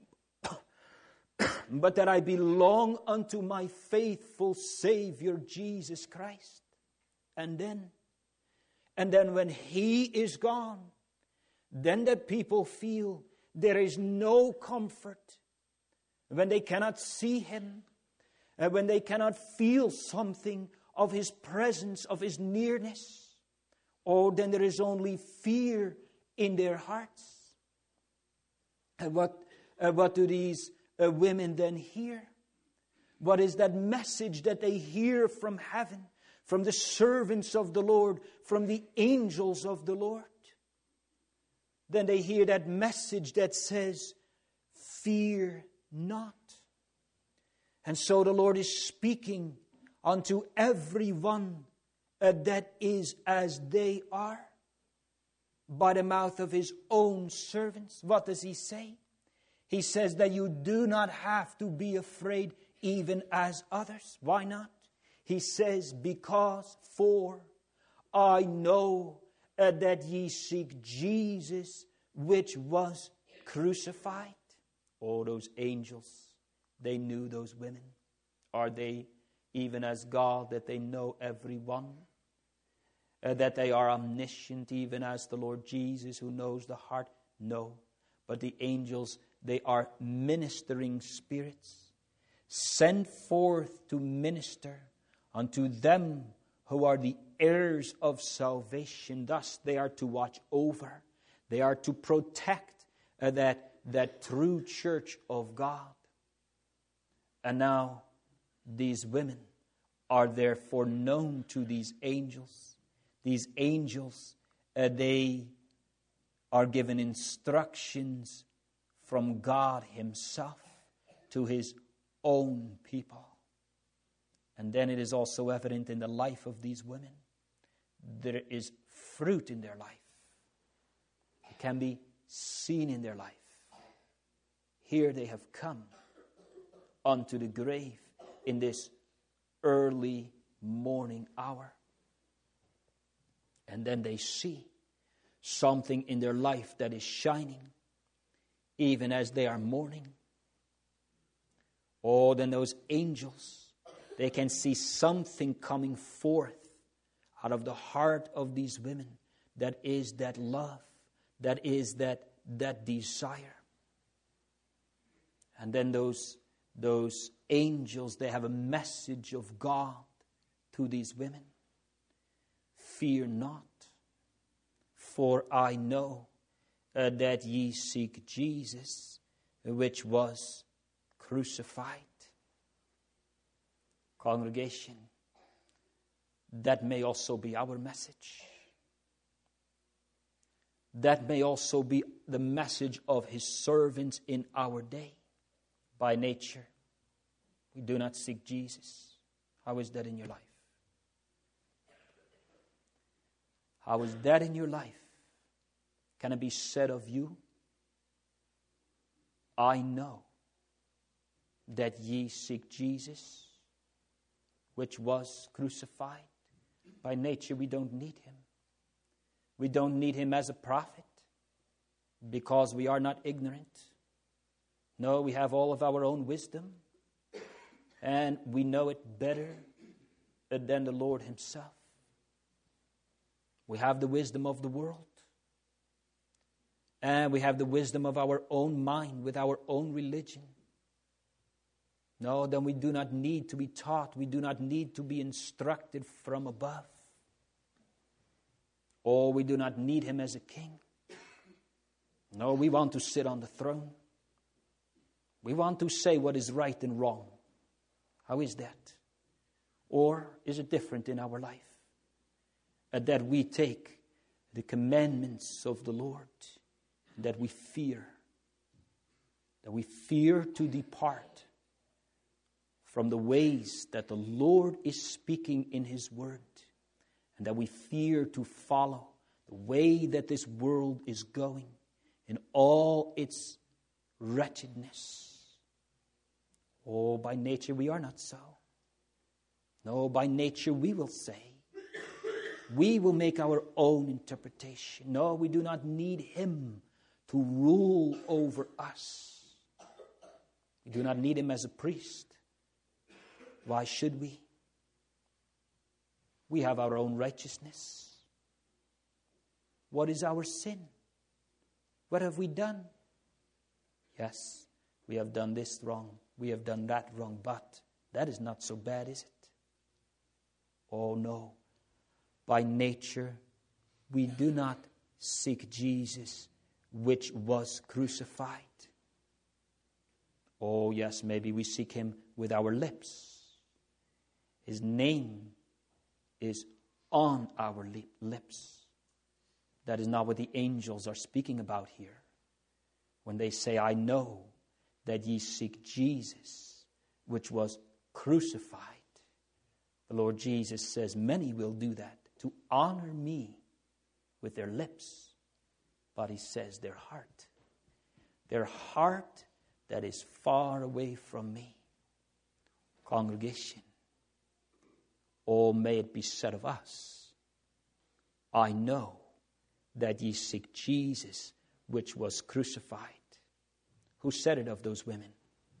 but that I belong unto my faithful Savior, Jesus Christ. And then when He is gone, then the people feel there is no comfort. When they cannot see Him, when they cannot feel something of His presence, of His nearness, oh, then there is only fear in their hearts. And what do these women then hear? What is that message that they hear from heaven, from the servants of the Lord, from the angels of the Lord? Then they hear that message that says, fear not. And so the Lord is speaking unto everyone that is as they are, by the mouth of His own servants. What does He say? He says that you do not have to be afraid even as others. Why not? He says, because for I know that ye seek Jesus, which was crucified. Oh, those angels, they knew those women. Are they even as God, that they know everyone? That they are omniscient, even as the Lord Jesus, who knows the heart? No. But the angels, they are ministering spirits, sent forth to minister unto them who are the heirs of salvation. Thus they are to watch over. They are to protect that true church of God. And now these women are therefore known to these angels. These angels, they are given instructions from God Himself to His own people. And then it is also evident in the life of these women. There is fruit in their life. It can be seen in their life. Here they have come unto the grave in this early morning hour. And then they see something in their life that is shining, even as they are mourning. Oh, then those angels, they can see something coming forth out of the heart of these women. That is that love, that is that desire. And then those angels, they have a message of God to these women. Fear not, for I know that ye seek Jesus, which was crucified. Congregation, that may also be our message. That may also be the message of His servants in our day. By nature, we do not seek Jesus. How is that in your life? How is that in your life? Can it be said of you? I know that ye seek Jesus, which was crucified. By nature, we don't need Him. We don't need Him as a prophet because we are not ignorant. No, we have all of our own wisdom, and we know it better than the Lord himself. We have the wisdom of the world. And we have the wisdom of our own mind with our own religion. No, then we do not need to be taught. We do not need to be instructed from above. Or we do not need him as a king. No, we want to sit on the throne. We want to say what is right and wrong. How is that? Or is it different in our life? That we take the commandments of the Lord, that we fear to depart from the ways that the Lord is speaking in his word, and that we fear to follow the way that this world is going in all its wretchedness. Oh, by nature we are not so. No, by nature we will say, we will make our own interpretation. No, we do not need him to rule over us. We do not need him as a priest. Why should we? We have our own righteousness. What is our sin? What have we done? Yes, we have done this wrong. We have done that wrong, but that is not so bad, is it? Oh no. By nature, we do not seek Jesus, which was crucified. Oh yes, maybe we seek him with our lips. His name is on our lips. That is not what the angels are speaking about here. When they say, I know that ye seek Jesus, which was crucified. The Lord Jesus says, many will do that to honor me with their lips. But he says their heart that is far away from me. Congregation, oh, may it be said of us, I know that ye seek Jesus, which was crucified. Who said it of those women?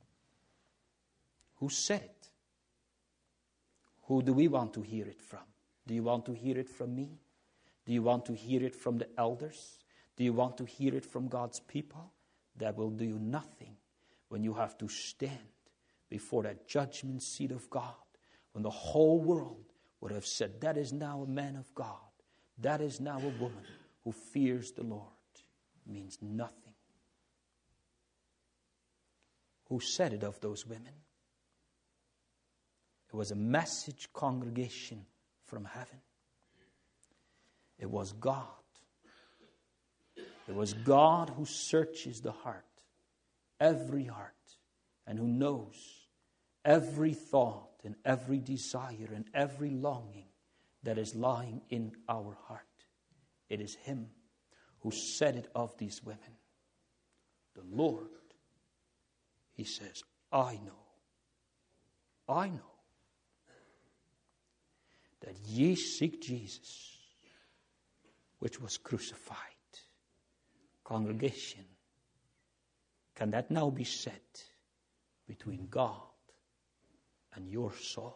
Who said it? Who do we want to hear it from? Do you want to hear it from me? Do you want to hear it from the elders? Do you want to hear it from God's people? That will do you nothing when you have to stand before that judgment seat of God, when the whole world would have said, that is now a man of God. That is now a woman who fears the Lord. It means nothing. Who said it of those women? It was a message congregation from heaven. It was God. It was God who searches the heart, every heart, and who knows every thought and every desire and every longing that is lying in our heart. It is him who said it of these women. The Lord, he says, I know that ye seek Jesus, which was crucified. Congregation, can that now be said between God and your soul?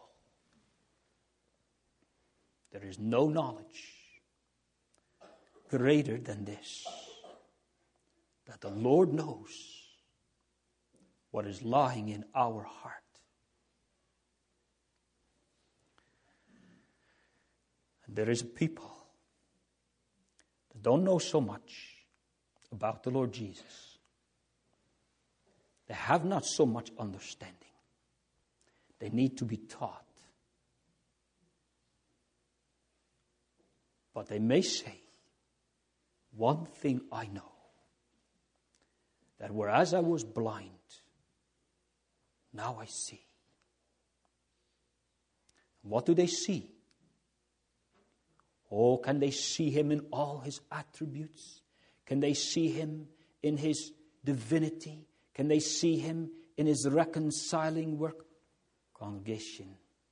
There is no knowledge greater than this, that the Lord knows what is lying in our heart. And there is a people that don't know so much about the Lord Jesus. They have not so much understanding. They need to be taught. But they may say, one thing I know, that whereas I was blind, now I see. What do they see? Oh, can they see him in all his attributes? Can they see him in his divinity? Can they see him in his reconciling work? Congregation,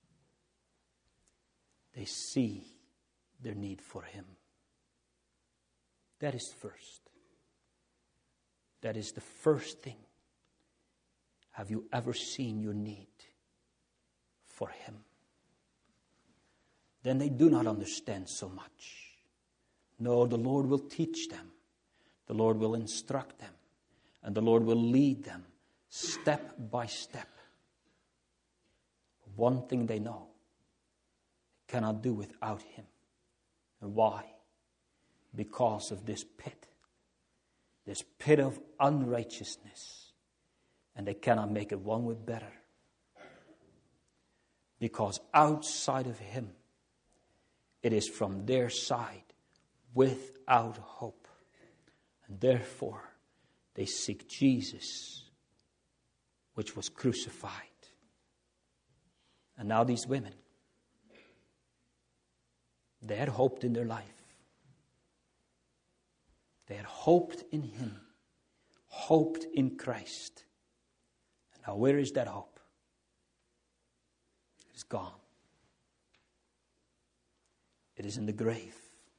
they see their need for him. That is first. That is the first thing. Have you ever seen your need for him? then they do not understand so much. No, the Lord will teach them. The Lord will instruct them. And the Lord will lead them step by step. One thing they know, they cannot do without Him. And why? Because of this pit of unrighteousness. And they cannot make it one whit better. Because outside of Him, it is from their side without hope. And therefore, they seek Jesus, which was crucified. And now these women, they had hoped in their life. They had hoped in Him, hoped in Christ. And now where is that hope? It is gone. It is in the grave.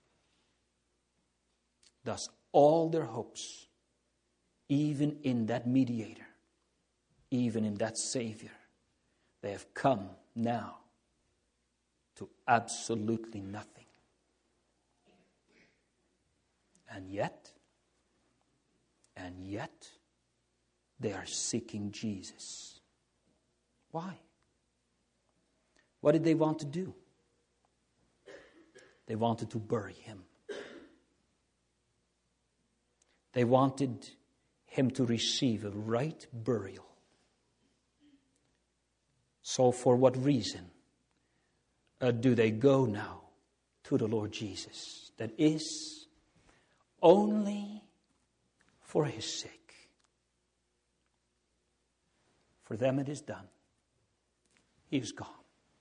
Thus, all their hopes, even in that mediator, even in that Savior, they have come now to absolutely nothing. And yet, they are seeking Jesus. Why? What did they want to do? They wanted to bury Him. They wanted Him to receive a right burial. So for what reason do they go now to the Lord Jesus? That is only for His sake. For them it is done. He is gone.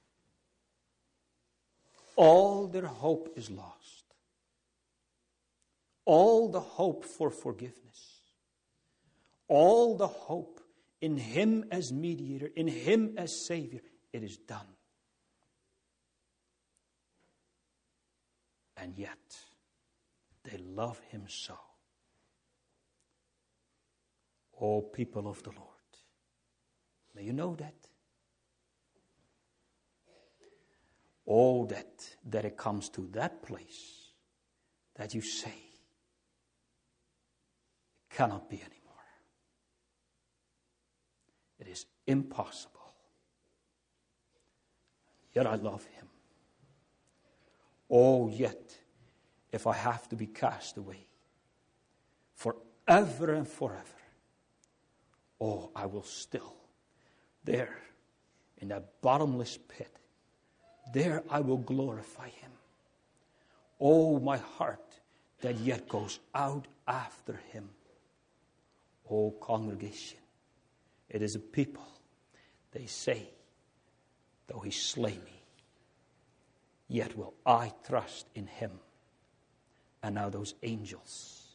All their hope is lost. All the hope for forgiveness. All the hope in Him as mediator, in Him as Savior, it is done. And yet, they love Him so. O people of the Lord, may you know that. Oh, that it comes to that place that you say, it cannot be anymore. It is impossible. Yet I love Him. Oh, yet if I have to be cast away forever and forever, oh, I will still, there in that bottomless pit, there I will glorify Him. Oh, my heart that yet goes out after Him. Oh, congregation, it is a people, they say, though He slay me, yet will I trust in Him. And now those angels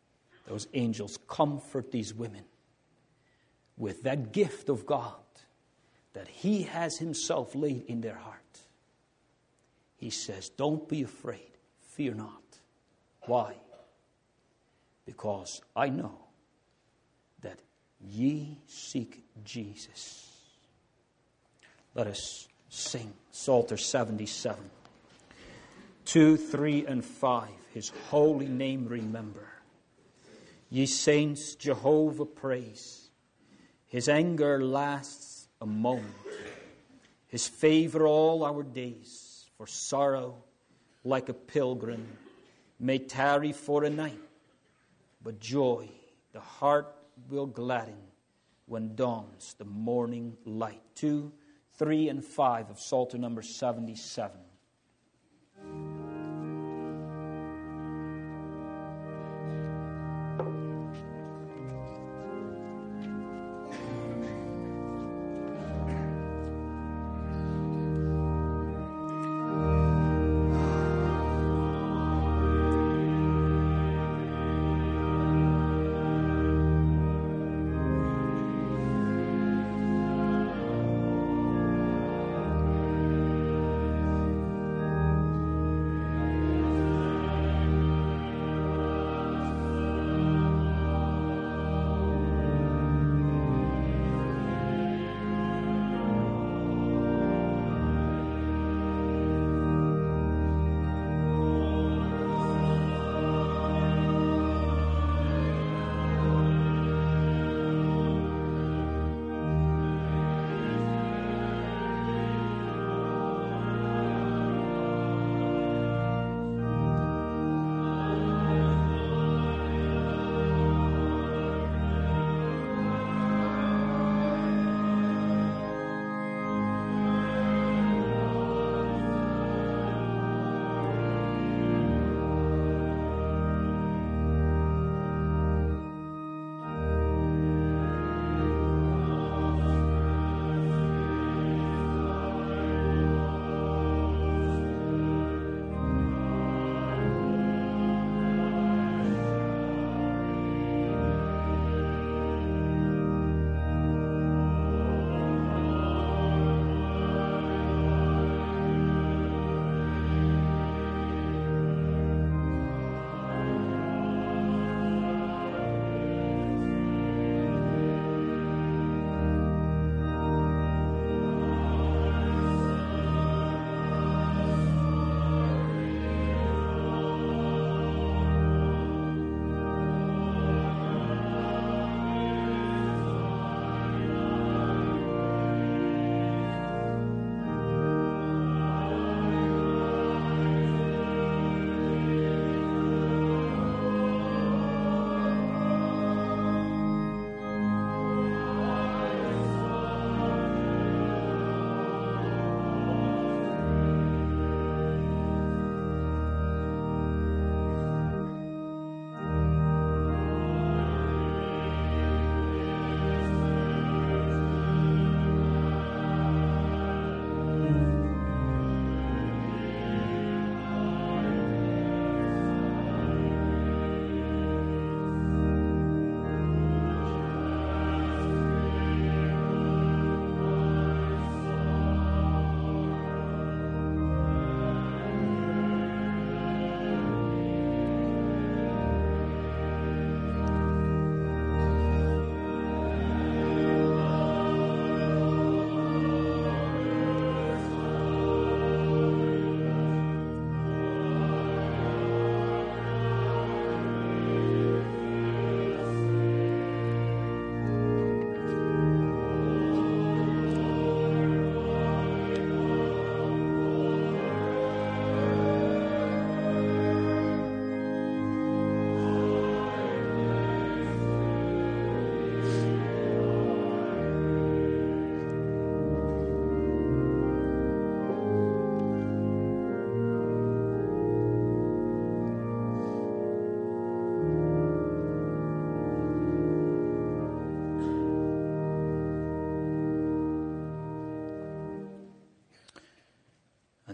comfort these women with that gift of God that He has Himself laid in their heart. He says, don't be afraid, fear not. Why? Because I know that ye seek Jesus. Let us sing Psalter 77. 2, 3, and 5. His holy name remember. Ye saints, Jehovah praise. His anger lasts a moment. His favor all our days. For sorrow, like a pilgrim, may tarry for a night. But joy the heart will gladden when dawns the morning light. 2, 3, and 5 of Psalter number 77.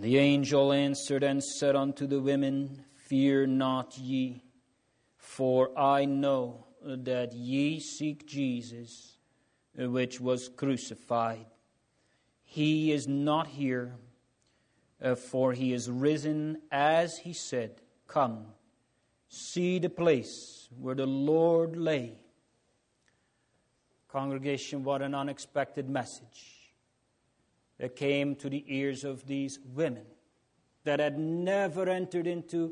the angel answered and said unto the women, Fear not ye, for I know that ye seek Jesus, which was crucified. He is not here, for he is risen, as he said. Come, see the place where the Lord lay. Congregation, what an unexpected message that came to the ears of these women that had never entered into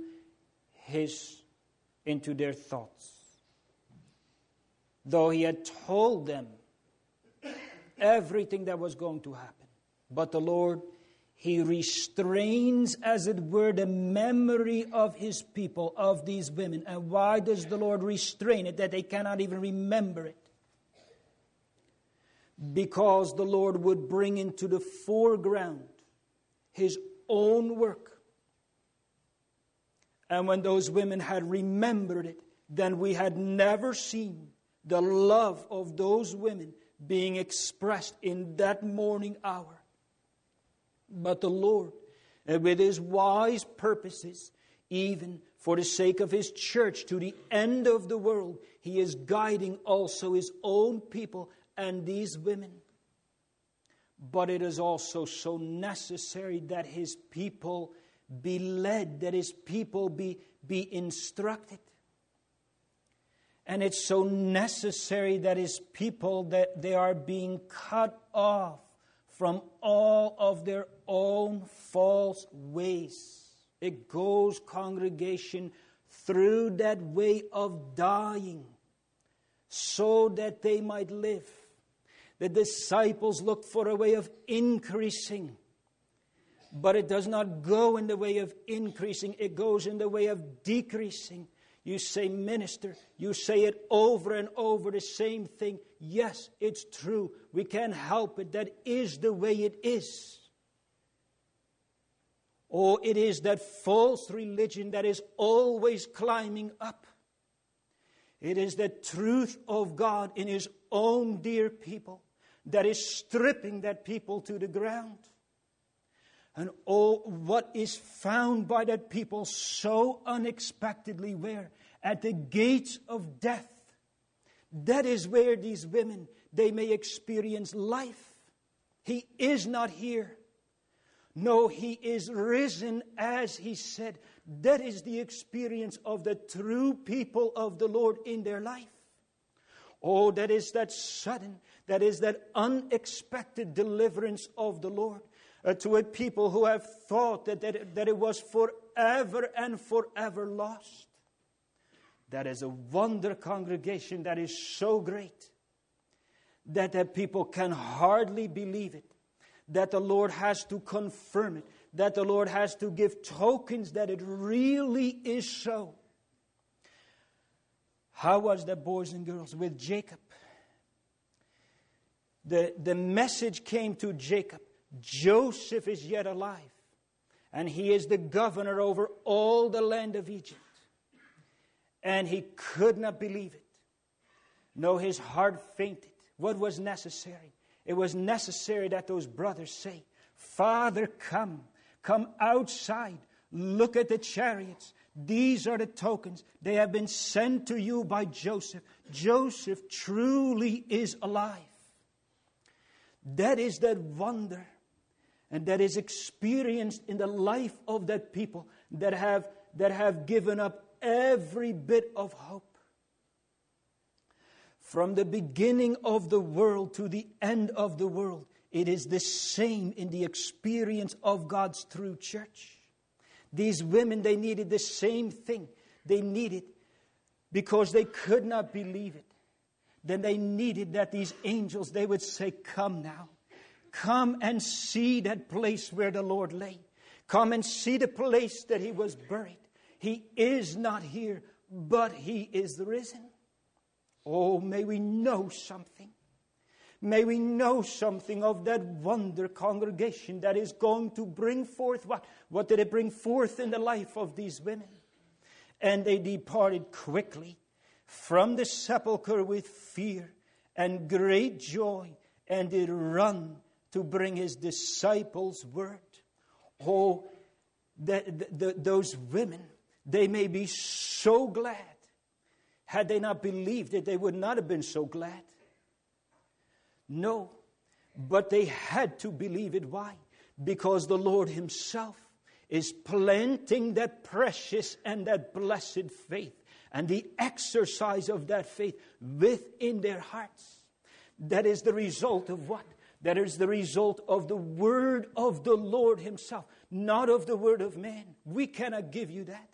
their thoughts. Though he had told them everything that was going to happen. But the Lord, he restrains, as it were, the memory of his people, of these women. And why does the Lord restrain it? That they cannot even remember it. Because the Lord would bring into the foreground his own work. And when those women had remembered it, then we had never seen the love of those women being expressed in that morning hour. But the Lord, with his wise purposes, even for the sake of his church to the end of the world, he is guiding also his own people and these women. But it is also so necessary that his people be led, that his people be instructed. And it's so necessary that his people, that they are being cut off from all of their own false ways. It goes, congregation, through that way of dying so that they might live. The disciples looked for a way of increasing, but it does not go in the way of increasing. It goes in the way of decreasing. You say, minister, you say it over and over, the same thing. Yes, it's true. We can't help it. That is the way it is. Oh, it is that false religion that is always climbing up. It is the truth of God in his own dear people that is stripping that people to the ground. And oh, what is found by that people so unexpectedly where? At the gates of death. That is where these women, they may experience life. He is not here. No, he is risen, as he said. That is the experience of the true people of the Lord in their life. Oh, that is that sudden, that is that unexpected deliverance of the Lord. To a people who have thought that it was forever and forever lost. That is a wonder, congregation, that is so great that the people can hardly believe it. That the Lord has to confirm it. That the Lord has to give tokens that it really is so. How was that, boys and girls, with Jacob? The message came to Jacob. Joseph is yet alive, and he is the governor over all the land of Egypt. And he could not believe it. No, his heart fainted. What was necessary? It was necessary that those brothers say, Father, come outside, look at the chariots. These are the tokens. They have been sent to you by Joseph. Joseph truly is alive. That is that wonder. And that is experienced in the life of that people that have given up every bit of hope. From the beginning of the world to the end of the world, it is the same in the experience of God's true church. These women, they needed the same thing. They needed, because they could not believe it. Then they needed that these angels, they would say, come now. Come and see that place where the Lord lay. Come and see the place that he was buried. He is not here, but he is risen. Oh, may we know something. May we know something of that wonder, congregation, that is going to bring forth what? What did it bring forth in the life of these women? And they departed quickly from the sepulchre with fear and great joy, and did run to bring his disciples word. Oh, those women, they may be so glad. Had they not believed it, they would not have been so glad. No, but they had to believe it. Why? Because the Lord himself is planting that precious and that blessed faith, and the exercise of that faith within their hearts. That is the result of what? That is the result of the word of the Lord himself, not of the word of man. We cannot give you that.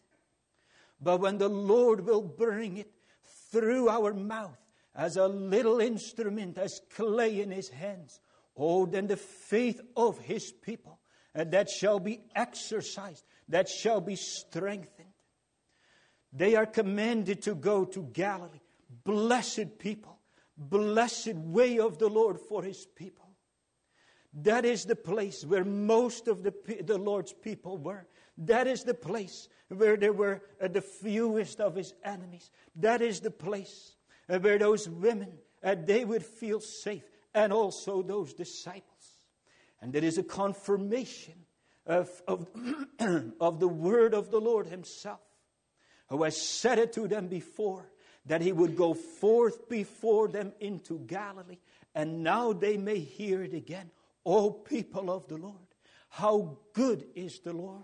But when the Lord will bring it through our mouth as a little instrument, as clay in his hands, oh, then the faith of his people, and that shall be exercised, that shall be strengthened. They are commanded to go to Galilee. Blessed people, blessed way of the Lord for his people. That is the place where most of the Lord's people were. That is the place where there were the fewest of his enemies. That is the place where those women, they would feel safe, and also those disciples. And there is a confirmation of the word of the Lord himself, who has said it to them before, that he would go forth before them into Galilee. And now they may hear it again. O people of the Lord, how good is the Lord.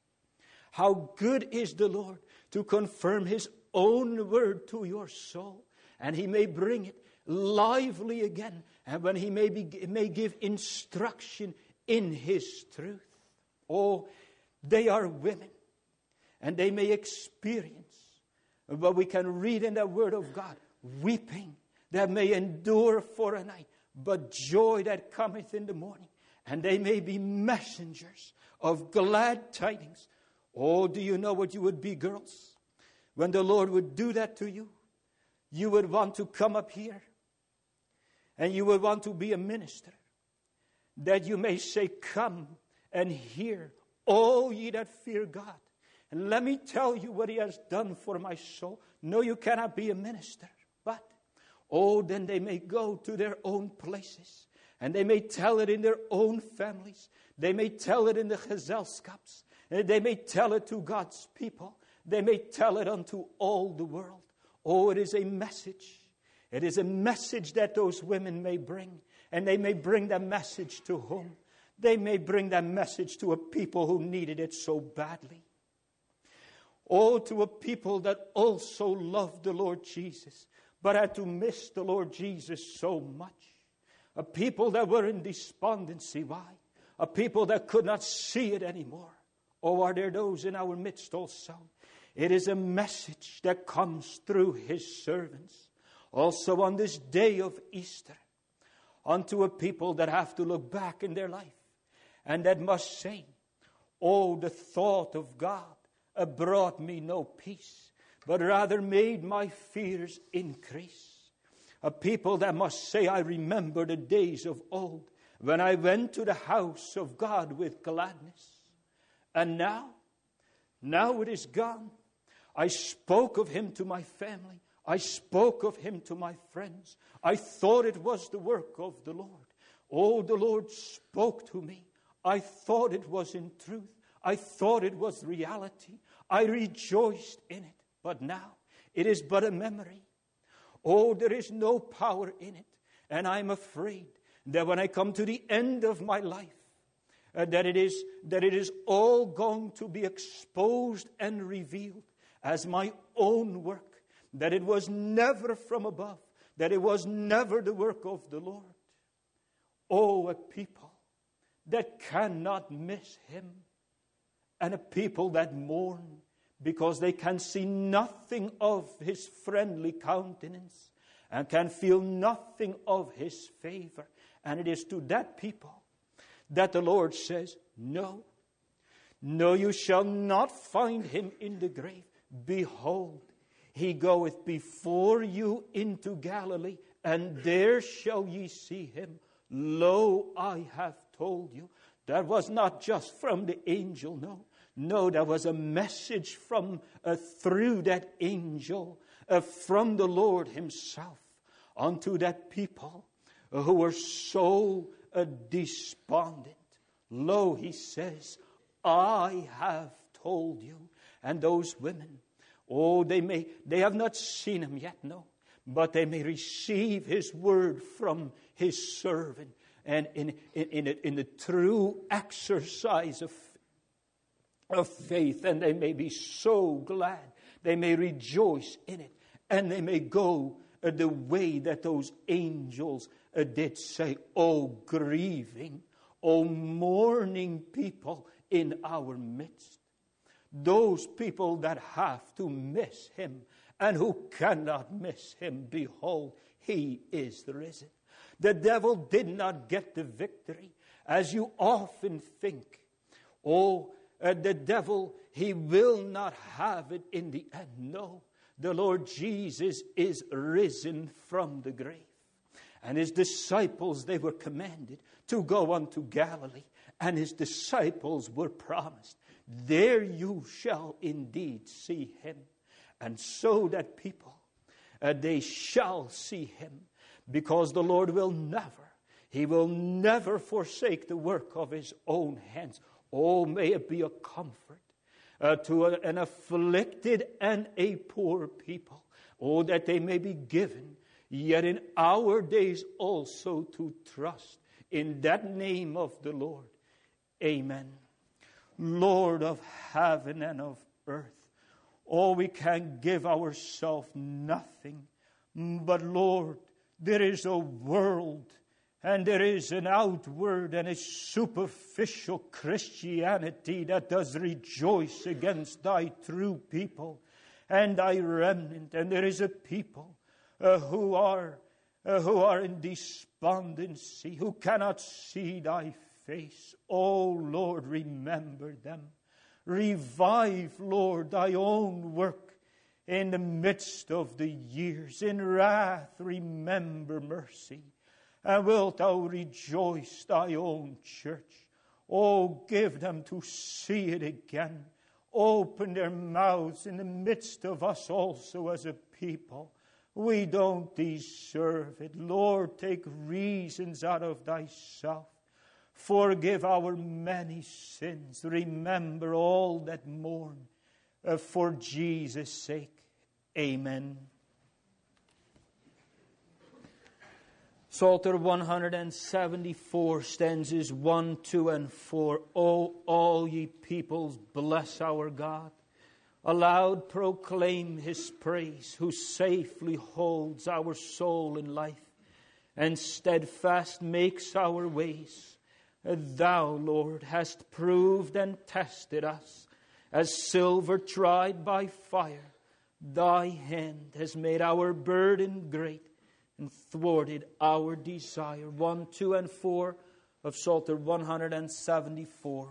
How good is the Lord to confirm his own word to your soul. And he may bring it lively again. And when he may give instruction in his truth. Oh, they are women. And they may experience, but we can read in the word of God, weeping that may endure for a night, but joy that cometh in the morning. And they may be messengers of glad tidings. Oh, do you know what you would be, girls? When the Lord would do that to you, you would want to come up here. And you would want to be a minister. That you may say, come and hear, all ye that fear God. And let me tell you what he has done for my soul. No, you cannot be a minister. But, oh, then they may go to their own places. And they may tell it in their own families. They may tell it in the Gezelskaps. And they may tell it to God's people. They may tell it unto all the world. Oh, it is a message. It is a message that those women may bring. And they may bring that message to whom? They may bring that message to a people who needed it so badly. Oh, to a people that also loved the Lord Jesus, but had to miss the Lord Jesus so much. A people that were in despondency. Why? A people that could not see it anymore. Oh, are there those in our midst also? It is a message that comes through his servants. Also on this day of Easter, unto a people that have to look back in their life, and that must say, oh, the thought of God brought me no peace, but rather made my fears increase. A people that must say, I remember the days of old, when I went to the house of God with gladness. And now it is gone. I spoke of him to my family. I spoke of him to my friends. I thought it was the work of the Lord. Oh, the Lord spoke to me. I thought it was in truth. I thought it was reality. I rejoiced in it. But now it is but a memory. Oh, there is no power in it. And I'm afraid that when I come to the end of my life, that it is all going to be exposed and revealed as my own work. That it was never from above. That it was never the work of the Lord. Oh, a people that cannot miss him. And a people that mourn because they can see nothing of his friendly countenance and can feel nothing of his favor. And it is to that people that the Lord says, no, you shall not find him in the grave. Behold, he goeth before you into Galilee, and there shall ye see him. Lo, I have told you. That was not just from the angel, no. No, that was a message from through that angel, from the Lord himself, unto that people who were so despondent. Lo, he says, I have told you. And those women, they have not seen him yet, no, but they may receive his word from his servant, and in the true exercise of faith, and they may be so glad. They may rejoice in it, and they may go the way that those angels did say, "O grieving, O mourning people in our midst." Those people that have to miss him and who cannot miss him, behold, he is risen. The devil did not get the victory, as you often think. The devil, he will not have it in the end. No, the Lord Jesus is risen from the grave. And his disciples, they were commanded to go unto Galilee. And his disciples were promised, there you shall indeed see him. And so that people, they shall see him, because the Lord will never forsake the work of his own hands. Oh, may it be a comfort to an afflicted and a poor people. Oh, that they may be given, yet in our days also, to trust in that name of the Lord. Amen. Lord of heaven and of earth, oh, we can give ourselves nothing. But Lord, there is a world, and there is an outward and a superficial Christianity that does rejoice against thy true people and thy remnant. And there is a people who are in despondency, who cannot see thy face. Oh Lord, remember them. Revive, Lord, thy own work in the midst of the years. In wrath, remember mercy. And wilt thou rejoice thy own church? Oh, give them to see it again. Open their mouths in the midst of us also as a people. We don't deserve it. Lord, take reasons out of thyself. Forgive our many sins. Remember all that mourn. For Jesus' sake. Amen. Psalter 174, stanzas 1, 2, and 4. O all ye peoples, bless our God. Aloud proclaim his praise, who safely holds our soul in life, and steadfast makes our ways. Thou, Lord, hast proved and tested us, as silver tried by fire. Thy hand has made our burden great, and thwarted our desire. 1, 2, and 4 of Psalter 174.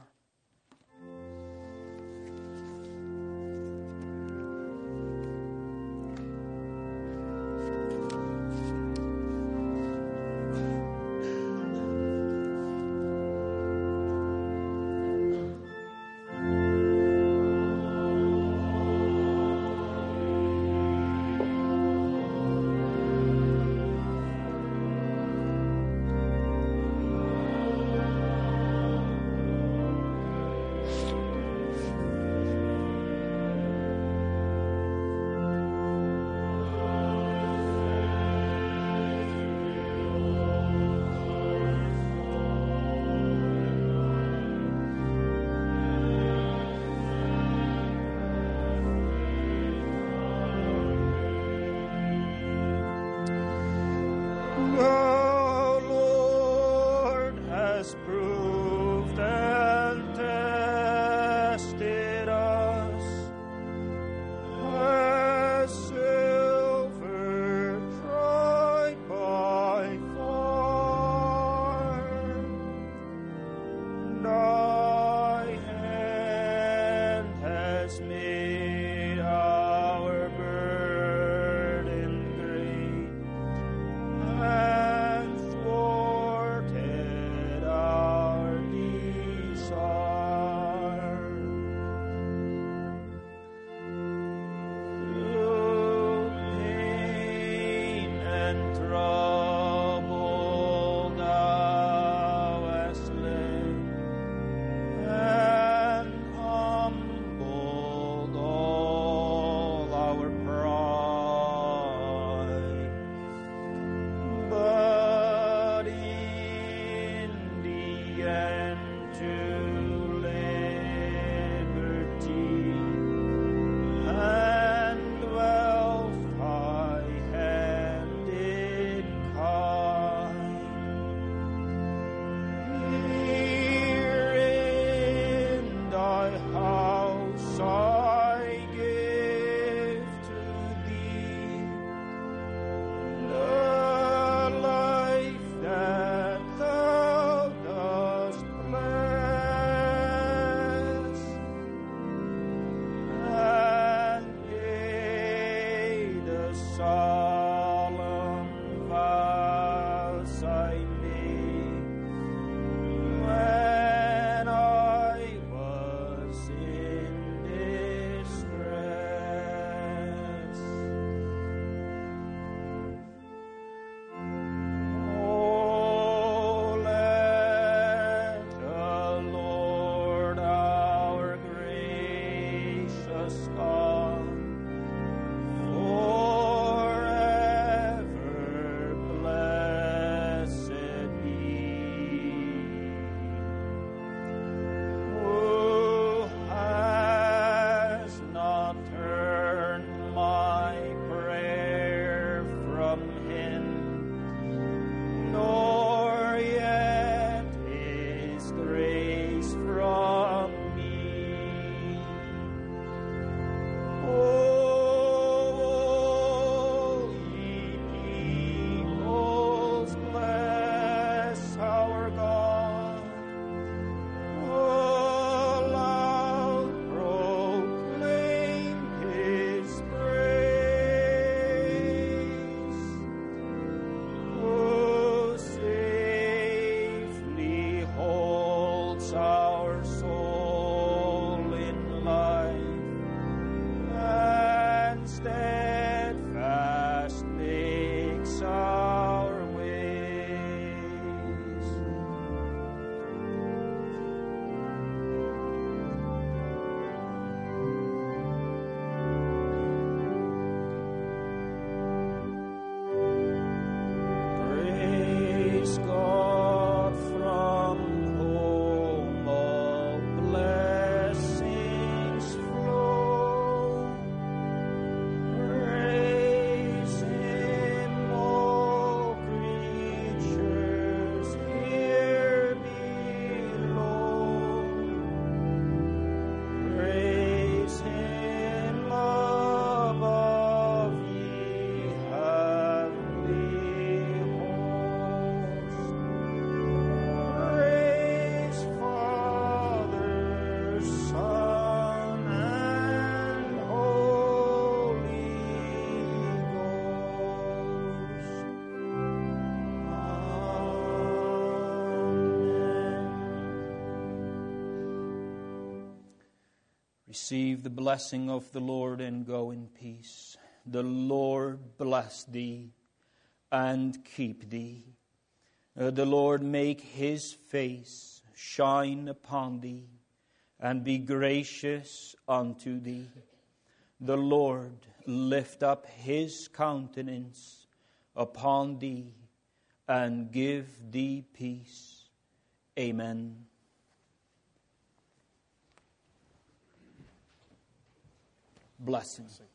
Receive the blessing of the Lord and go in peace. The Lord bless thee and keep thee. The Lord make his face shine upon thee and be gracious unto thee. The Lord lift up his countenance upon thee and give thee peace. Amen. Blessings.